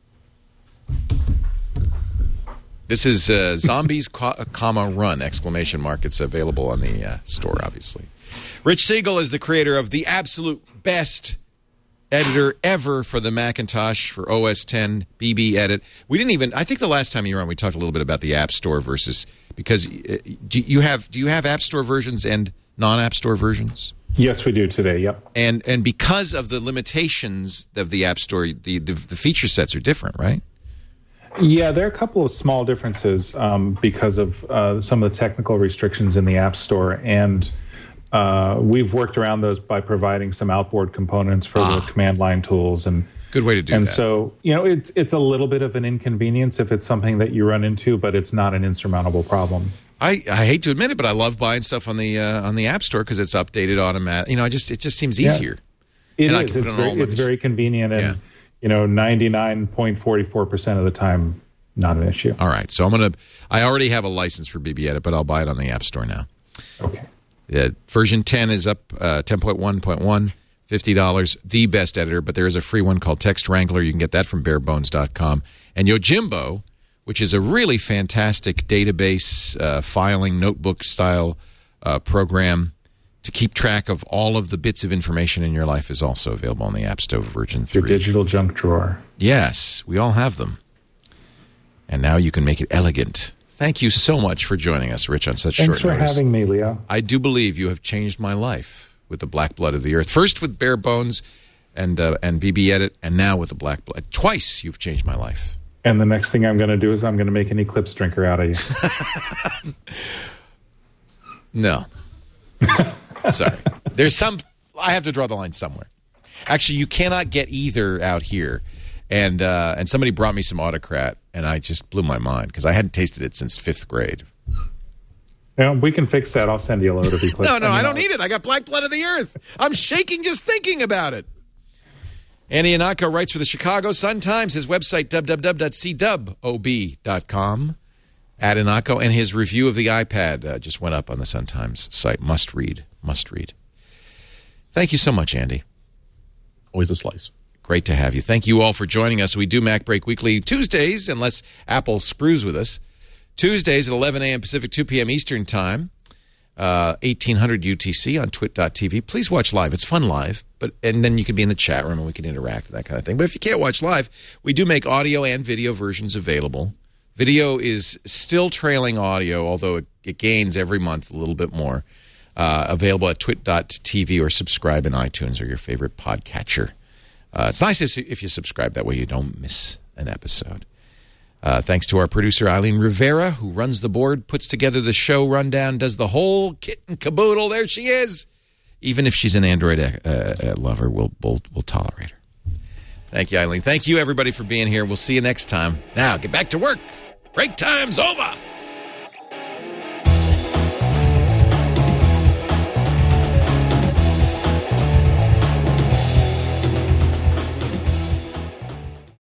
This is uh, Zombies, comma, Run, exclamation mark. It's available on the uh, store, obviously. Rich Siegel is the creator of the absolute best editor ever for the Macintosh, for O S ten, B B Edit. We didn't even, I think the last time you were on, we talked a little bit about the App Store versus, because uh, do you have do you have App Store versions and non-App Store versions? Yes, we do today, yep. And and because of the limitations of the App Store, the, the, the feature sets are different, right? Yeah, there are a couple of small differences um, because of uh, some of the technical restrictions in the App Store, and uh, we've worked around those by providing some outboard components for ah. the command line tools. And good way to do and that. And so, you know, it's it's a little bit of an inconvenience if it's something that you run into, but it's not an insurmountable problem. I, I hate to admit it, but I love buying stuff on the uh, on the App Store because it's updated automatic. You know, I just it just seems easier. Yeah, it and is. It's very, it's very convenient, and yeah. you know, ninety-nine point four four percent of the time, not an issue. All right, so I'm gonna. I already have a license for B B Edit, but I'll buy it on the App Store now. Okay. Yeah, version ten is up, uh, ten point one point one, fifty dollars. The best editor, but there is a free one called Text Wrangler. You can get that from barebones dot com. And Yojimbo, which is a really fantastic database uh, filing notebook-style uh, program to keep track of all of the bits of information in your life, is also available on the App Store version three. Your digital junk drawer. Yes, we all have them. And now you can make it elegant. Thank you so much for joining us, Rich, on such Thanks short notice. Thanks for having me, Leo. I do believe you have changed my life with the Black Blood of the Earth. First with Bare Bones and, uh, and B B Edit, and now with the Black Blood. Twice you've changed my life. And the next thing I'm going to do is I'm going to make an Eclipse drinker out of you. No. Sorry. There's some... I have to draw the line somewhere. Actually, you cannot get either out here. And uh, and somebody brought me some Autocrat, and I just blew my mind because I hadn't tasted it since fifth grade. Yeah, we can fix that. I'll send you a load of Eclipse. no, no, I don't need it. I got Black Blood of the Earth. I'm shaking just thinking about it. Andy Ihnatko writes for the Chicago Sun-Times. His website, w w w dot c w dot com. At Ihnatko, and his review of the iPad uh, just went up on the Sun-Times site. Must read. Must read. Thank you so much, Andy. Always a slice. Great to have you. Thank you all for joining us. We do Mac Break Weekly Tuesdays, unless Apple screws with us. Tuesdays at eleven a.m. Pacific, two p.m. Eastern Time. Uh, eighteen hundred U T C on twit dot t v. Please watch live. It's fun live, but and then you can be in the chat room and we can interact and that kind of thing. But if you can't watch live, we do make audio and video versions available. Video is still trailing audio, although it, it gains every month a little bit more. Uh, available at twit dot t v or subscribe in iTunes or your favorite podcatcher. Uh, it's nice if, if you subscribe. That way you don't miss an episode. Uh, thanks to our producer, Eileen Rivera, who runs the board, puts together the show rundown, does the whole kit and caboodle. There she is. Even if she's an Android uh, uh, lover, we'll, we'll, we'll tolerate her. Thank you, Eileen. Thank you, everybody, for being here. We'll see you next time. Now, get back to work. Break time's over.